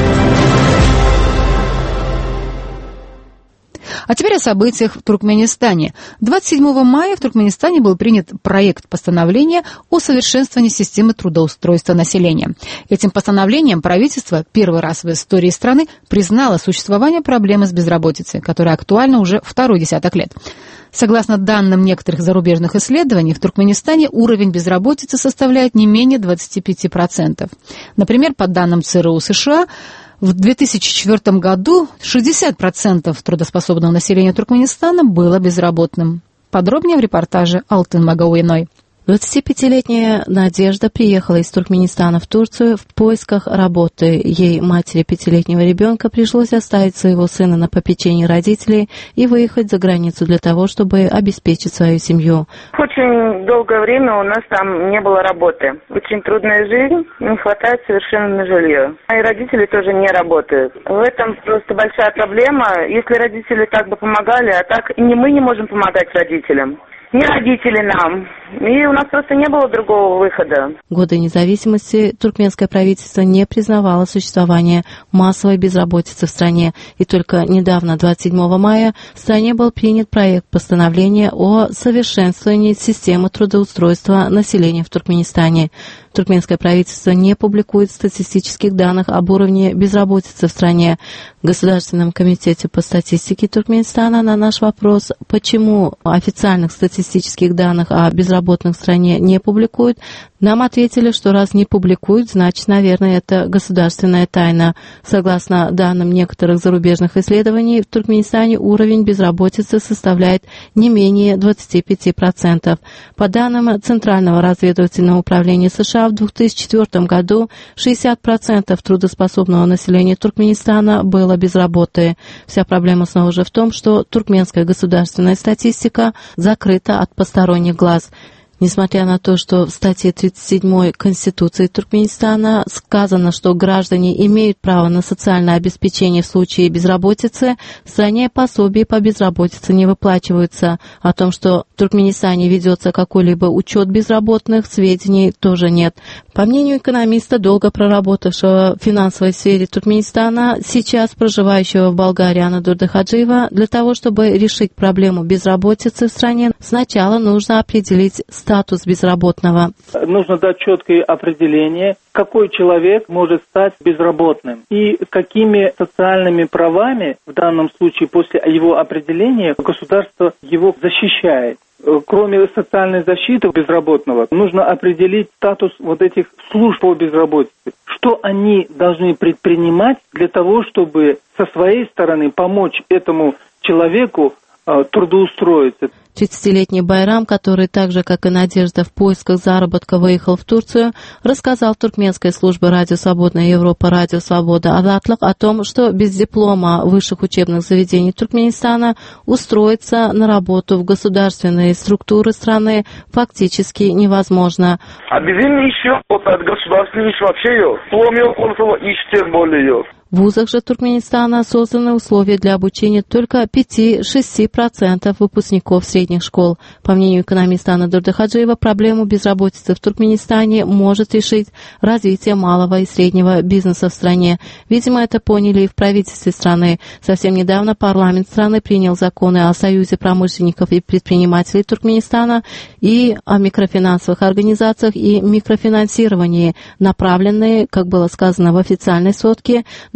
А теперь о событиях в Туркменистане. двадцать седьмого мая в Туркменистане был принят проект постановления о совершенствовании системы трудоустройства населения. Этим постановлением правительство первый раз в истории страны признало существование проблемы с безработицей, которая актуальна уже второй десяток лет. Согласно данным некоторых зарубежных исследований, в Туркменистане уровень безработицы составляет не менее двадцать пять процентов. Например, по данным ЦРУ США, в две тысячи четвёртом году шестьдесят процентов трудоспособного населения Туркменистана было безработным. Подробнее в репортаже Алтын Магауиной. двадцатипятилетняя Надежда приехала из Туркменистана в Турцию в поисках работы. Ей, матери пятилетнего ребенка, пришлось оставить своего сына на попечении родителей и выехать за границу для того, чтобы обеспечить свою семью. Очень долгое время у нас там не было работы. Очень трудная жизнь, не хватает совершенно на жилье. Мои родители тоже не работают. В этом просто большая проблема. Если родители так бы помогали, а так не мы не можем помогать родителям. Не родители нам. И у нас просто не было другого выхода. В годы независимости туркменское правительство не признавало существование массовой безработицы в стране. И только недавно, двадцать седьмого мая, в стране был принят проект постановления о совершенствовании системы трудоустройства населения в Туркменистане. Туркменское правительство не публикует статистических данных об уровне безработицы в стране. В Государственном комитете по статистике Туркменистана на наш вопрос, почему официальных статистических данных о безработных в стране не публикуют, нам ответили, что раз не публикуют, значит, наверное, это государственная тайна. Согласно данным некоторых зарубежных исследований, в Туркменистане уровень безработицы составляет не менее двадцать пять процентов. По данным Центрального разведывательного управления США, в две тысячи четвёртом году шестьдесят процентов трудоспособного населения Туркменистана было без работы. Вся проблема снова же в том, что туркменская государственная статистика закрыта от посторонних глаз. Несмотря на то, что в статье тридцать седьмой Конституции Туркменистана сказано, что граждане имеют право на социальное обеспечение в случае безработицы, в стране пособия по безработице не выплачиваются. О том, что в Туркменистане ведется какой-либо учет безработных, сведений тоже нет. По мнению экономиста, долго проработавшего в финансовой сфере Туркменистана, сейчас проживающего в Болгарии Анадурда Хаджиева, для того, чтобы решить проблему безработицы в стране, сначала нужно определить статус безработного. Нужно дать четкое определение, какой человек может стать безработным и какими социальными правами, в данном случае после его определения, государство его защищает. Кроме социальной защиты безработного, нужно определить статус вот этих служб по безработице. Что они должны предпринимать для того, чтобы со своей стороны помочь этому человеку э, трудоустроиться. тридцатилетний Байрам, который так же, как и Надежда, в поисках заработка выехал в Турцию, рассказал туркменской службе «Радио Свободная Европа», «Радио Свобода» Азаттык о том, что без диплома высших учебных заведений Туркменистана устроиться на работу в государственные структуры страны фактически невозможно. А без ничего, от государственного ничего вообще yok. Диплом yok, olsa iş tем более yok. В вузах же Туркменистана созданы условия для обучения только пяти-шести процентов выпускников средних школ. По мнению экономиста Анадурда Хаджиева, проблему безработицы в Туркменистане может решить развитие малого и среднего бизнеса в стране. Видимо, это поняли и в правительстве страны. Совсем недавно парламент страны принял законы о Союзе промышленников и предпринимателей Туркменистана и о микрофинансовых организациях и микрофинансировании, направленные, как было сказано в официальной сводке, на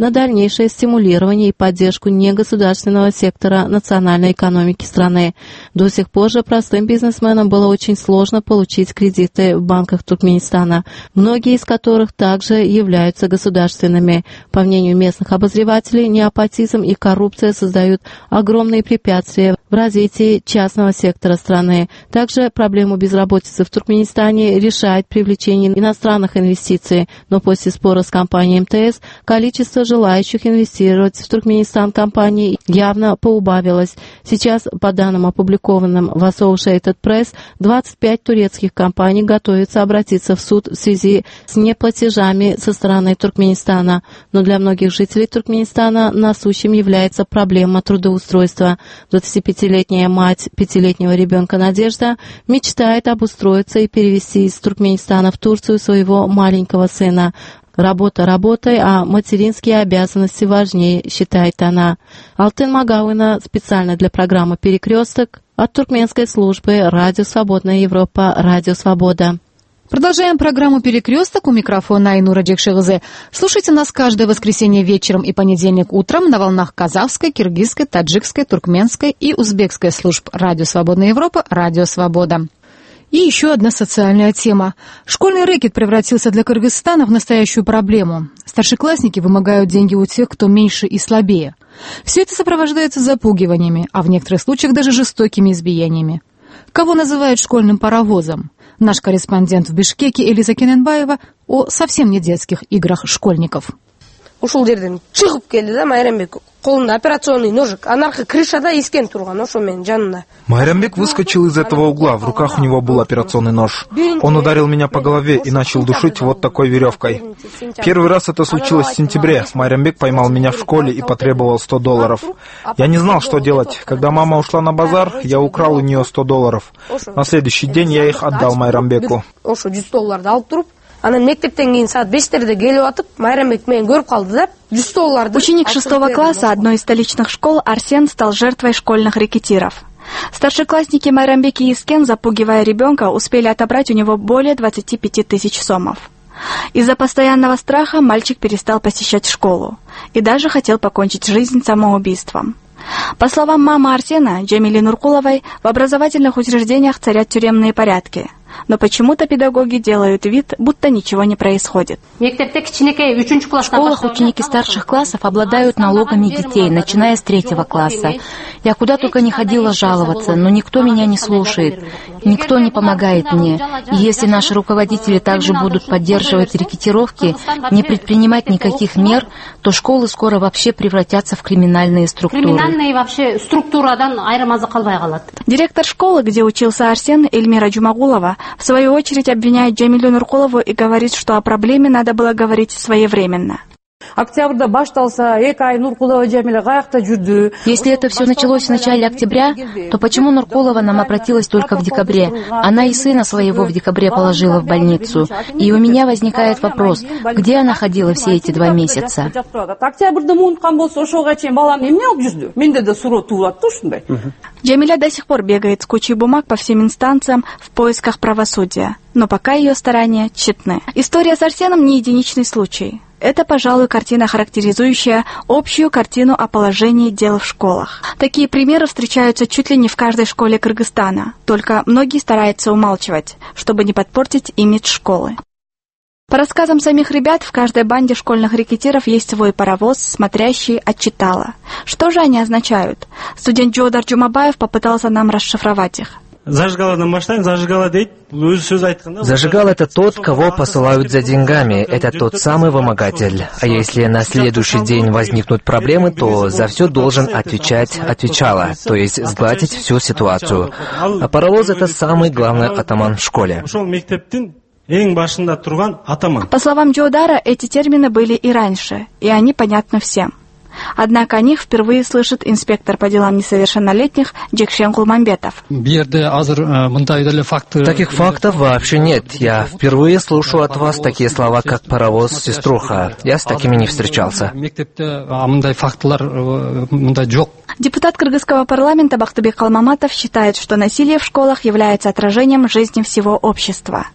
на дальнейшее стимулирование и поддержку негосударственного сектора национальной экономики страны. До сих пор же простым бизнесменам было очень сложно получить кредиты в банках Туркменистана, многие из которых также являются государственными. По мнению местных обозревателей, неопатизм и коррупция создают огромные препятствия в развитии частного сектора страны. Также проблему безработицы в Туркменистане решает привлечение иностранных инвестиций, но после спора с компанией эм тэ эс количество желающих инвестировать в Туркменистан компаний явно поубавилось. Сейчас, по данным, опубликованным в Associated Press, двадцать пять турецких компаний готовятся обратиться в суд в связи с неплатежами со стороны Туркменистана. Но для многих жителей Туркменистана насущим является проблема трудоустройства. двадцатипятилетняя мать пятилетнего ребенка Надежда мечтает обустроиться и перевести из Туркменистана в Турцию своего маленького сына. Работа работой, а материнские обязанности важнее, считает она. Алтын Магауина специально для программы «Перекресток» от туркменской службы «Радио Свободная Европа», «Радио Свобода». Продолжаем программу «Перекресток». У микрофона Айнура Джекшигзе. Слушайте нас каждое воскресенье вечером и понедельник утром на волнах казахской, киргизской, таджикской, туркменской и узбекской служб «Радио Свободная Европа», «Радио Свобода». И еще одна социальная тема. Школьный рэкет превратился для Кыргызстана в настоящую проблему. Старшеклассники вымогают деньги у тех, кто меньше и слабее. Все это сопровождается запугиваниями, а в некоторых случаях даже жестокими избиениями. Кого называют школьным паровозом? Наш корреспондент в Бишкеке Элиза Кененбаева о совсем не детских играх школьников. Ушул жерден чыгып келди да Майрамбек. Колунда операционный ножик, а наркы крышада искен турган, ошо мен жанында. Майрамбек выскочил из этого угла, в руках у него был операционный нож. Он ударил меня по голове и начал душить вот такой веревкой. Первый раз это случилось в сентябре. Майрамбек поймал меня в школе и потребовал сто долларов. Я не знал, что делать. Когда мама ушла на базар, я украл у нее сто долларов. На следующий день я их отдал Майрамбеку. Ошо жүз долларды алып туруп, анан мектептен кийин саат бештерде келип атып, Майрамбек мени көрүп калды да. Ученик шестого класса одной из столичных школ Арсен стал жертвой школьных рэкетиров. Старшеклассники Майрамбек и Искен, запугивая ребенка, успели отобрать у него более двадцати пяти тысяч сомов. Из-за постоянного страха мальчик перестал посещать школу и даже хотел покончить жизнь самоубийством. По словам мамы Арсена, Джамили Нуркуловой, в образовательных учреждениях царят тюремные порядки. Но почему-то педагоги делают вид, будто ничего не происходит. В школах ученики старших классов обладают налогами детей, начиная с третьего класса. Я куда только не ходила жаловаться, но никто меня не слушает, никто не помогает мне. И если наши руководители также будут поддерживать рекетировки, не предпринимать никаких мер, то школы скоро вообще превратятся в криминальные структуры. Директор школы, где учился Арсен, Эльмира Джумагулова, в свою очередь обвиняет Джамилю Нуркулову и говорит, что о проблеме надо было говорить своевременно. Если это все началось в начале октября, то почему Нуркулова нам обратилась только в декабре? Она и сына своего в декабре положила в больницу. И у меня возникает вопрос, где она ходила все эти два месяца? Джамиля до сих пор бегает с кучей бумаг по всем инстанциям в поисках правосудия, но пока ее старания тщетны. История с Арсеном не единичный случай. Это, пожалуй, картина, характеризующая общую картину о положении дел в школах. Такие примеры встречаются чуть ли не в каждой школе Кыргызстана, только многие стараются умалчивать, чтобы не подпортить имидж школы. По рассказам самих ребят, в каждой банде школьных рэкетиров есть свой паровоз, смотрящий от читала. Что же они означают? Студент Джодар Джумабаев попытался нам расшифровать их. Зажигал — это тот, кого посылают за деньгами. Это тот самый вымогатель. А если на следующий день возникнут проблемы, то за все должен отвечать отвечала, то есть сгладить всю ситуацию. А паровоз — это самый главный атаман в школе. По словам Джодара, эти термины были и раньше, и они понятны всем. Однако о них впервые слышит инспектор по делам несовершеннолетних Джекшен Кулмамбетов. Таких фактов вообще нет. Я впервые слышу от вас такие слова, как паровоз, сеструха. Я с такими не встречался. Депутат кыргызского парламента Бактыбек Калмаматов считает, что насилие в школах является отражением жизни всего общества.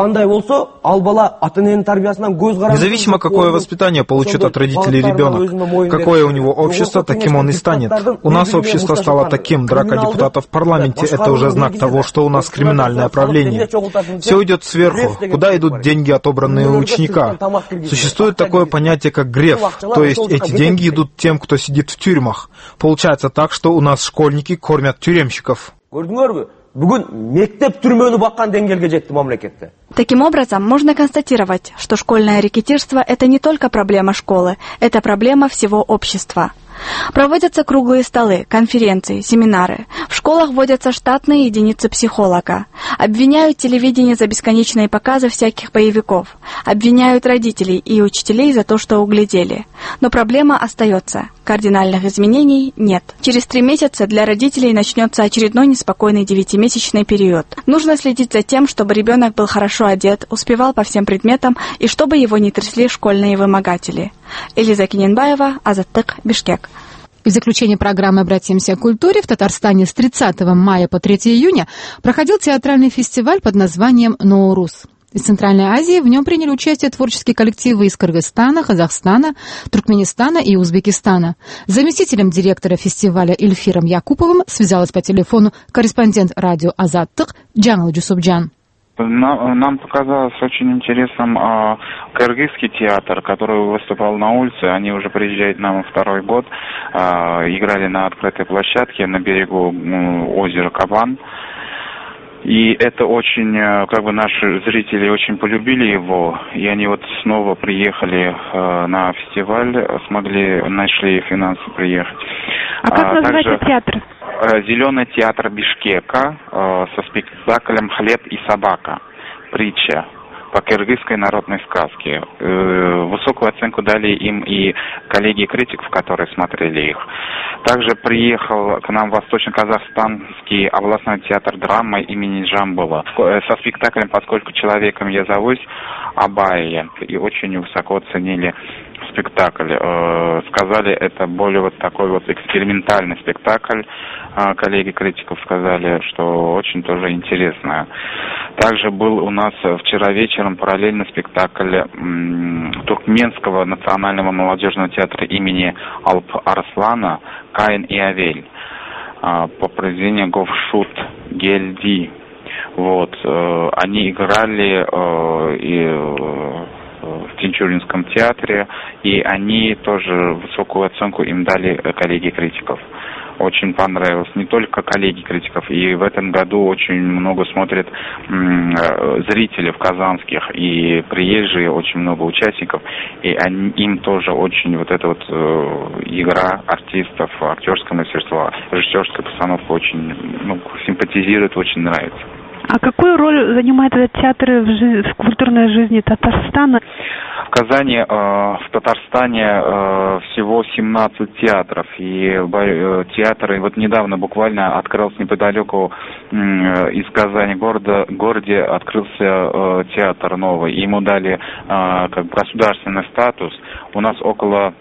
Независимо, какое воспитание получит от родителей ребенок, какое у него общество, таким он и станет. У нас общество стало таким, драка депутатов в парламенте – это уже знак того, что у нас криминальное правление. Все идет сверху. Куда идут деньги, отобранные у ученика? Существует такое понятие, как греф, то есть эти деньги идут тем, кто сидит в тюрьмах. Получается так, что у нас школьники кормят тюремщиков. Таким образом, можно констатировать, что школьное рекетирство – это не только проблема школы, это проблема всего общества. Проводятся круглые столы, конференции, семинары. В школах вводятся штатные единицы психолога. Обвиняют телевидение за бесконечные показы всяких боевиков. Обвиняют родителей и учителей за то, что углядели. Но проблема остается. Кардинальных изменений нет. Через три месяца для родителей начнется очередной неспокойный девятимесячный период. Нужно следить за тем, чтобы ребенок был хорошо одет, успевал по всем предметам и чтобы его не трясли школьные вымогатели. Элиза Киненбаева, Азаттык, Бишкек. В заключение программы «Обратимся к культуре» в Татарстане с тридцатого мая по третьего июня проходил театральный фестиваль под названием «Ноурус». Из Центральной Азии в нем приняли участие творческие коллективы из Кыргызстана, Казахстана, Туркменистана и Узбекистана. С заместителем директора фестиваля Ильфиром Якуповым связалась по телефону корреспондент радио «Азаттык» Джанал Джусупджан. Нам показалось очень интересным э, кыргызский театр, который выступал на улице. Они уже приезжают к нам второй год. Э, играли на открытой площадке на берегу э, озера Кабан. И это очень, э, как бы наши зрители очень полюбили его. И они вот снова приехали э, на фестиваль, смогли, нашли финансы приехать. А как а, называется также... театр? Зеленый театр Бишкека э, со спектаклем «Хлеб и собака». Притча по кыргызской народной сказке. Э, высокую оценку дали им и коллеги критиков, которые смотрели их. Также приехал к нам Восточно-Казахстанский областной театр драмы имени Джамбула со спектаклем «Поскольку человеком я зовусь» Абайя. И очень высоко оценили спектакль. Э, сказали, это более вот такой вот экспериментальный спектакль. Э, коллеги критиков сказали, что очень тоже интересно. Также был у нас вчера вечером параллельно спектакль м, Туркменского национального молодежного театра имени Алп Арслана «Каин и Авель» э, по произведению Говшут Гельди. Вот, э, они играли э, и э, в Тинчуринском театре, и они тоже высокую оценку им дали коллеги критиков. Очень понравилось. Не только коллеги критиков, и в этом году очень много смотрят м, зрителей казанских, и приезжие, очень много участников, и они, им тоже очень вот эта вот э, игра артистов, актерское мастерство, режиссерская постановка очень ну, симпатизирует, очень нравится. А какую роль занимает этот театр в, жи- в культурной жизни Татарстана? В Казани, э, в Татарстане э, всего семнадцать театров. И э, театры, вот недавно буквально открылся неподалеку э, из Казани города, городе открылся э, театр новый. Ему дали э, как государственный статус. У нас около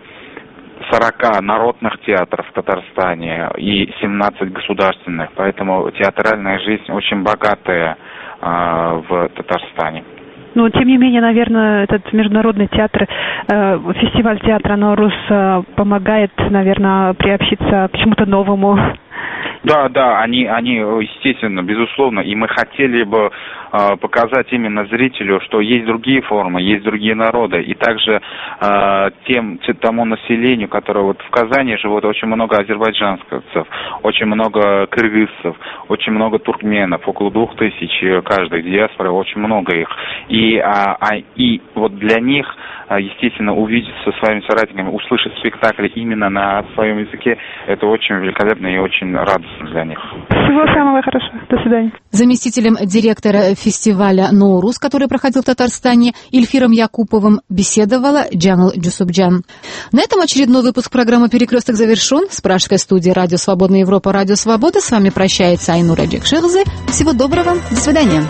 сорок народных театров в Татарстане и семнадцать государственных. Поэтому театральная жизнь очень богатая э, в Татарстане. Но, тем не менее, наверное, этот международный театр, э, фестиваль театра «Ноурус» э, помогает, наверное, приобщиться к чему-то новому. Да, да, они, они, естественно, безусловно, и мы хотели бы э, показать именно зрителю, что есть другие формы, есть другие народы, и также э, тем, тому населению, которое вот в Казани живут, очень много азербайджанцев, очень много кыргызцев, очень много туркменов, около двух тысяч каждой диаспоры, очень много их, и, а, а, и вот для них естественно, увидеть со своими соратниками, услышать спектакль именно на своем языке, это очень великолепно и очень радостно для них. Всего самого хорошего. До свидания. Заместителем директора фестиваля «Ноурус», который проходил в Татарстане, Ильфиром Якуповым беседовала Джанал Джусубджан. На этом очередной выпуск программы «Перекресток» завершен. С пражской студии «Радио Свободная Европа», «Радио Свобода» с вами прощается Айнура Джекширзе. Всего доброго. До свидания.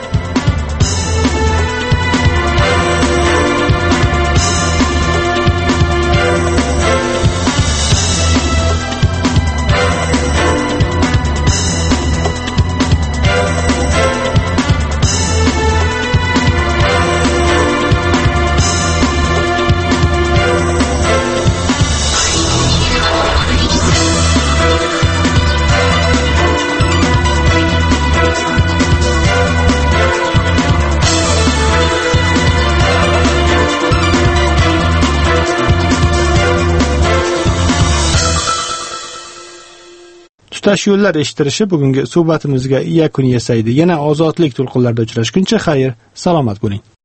Tutash yo'llar eshittirishi bugungi suhbatimizga yakun yasaydi. Yana ozodlik to'lqinlarida uchrashguncha xayr, salomat bo'ling.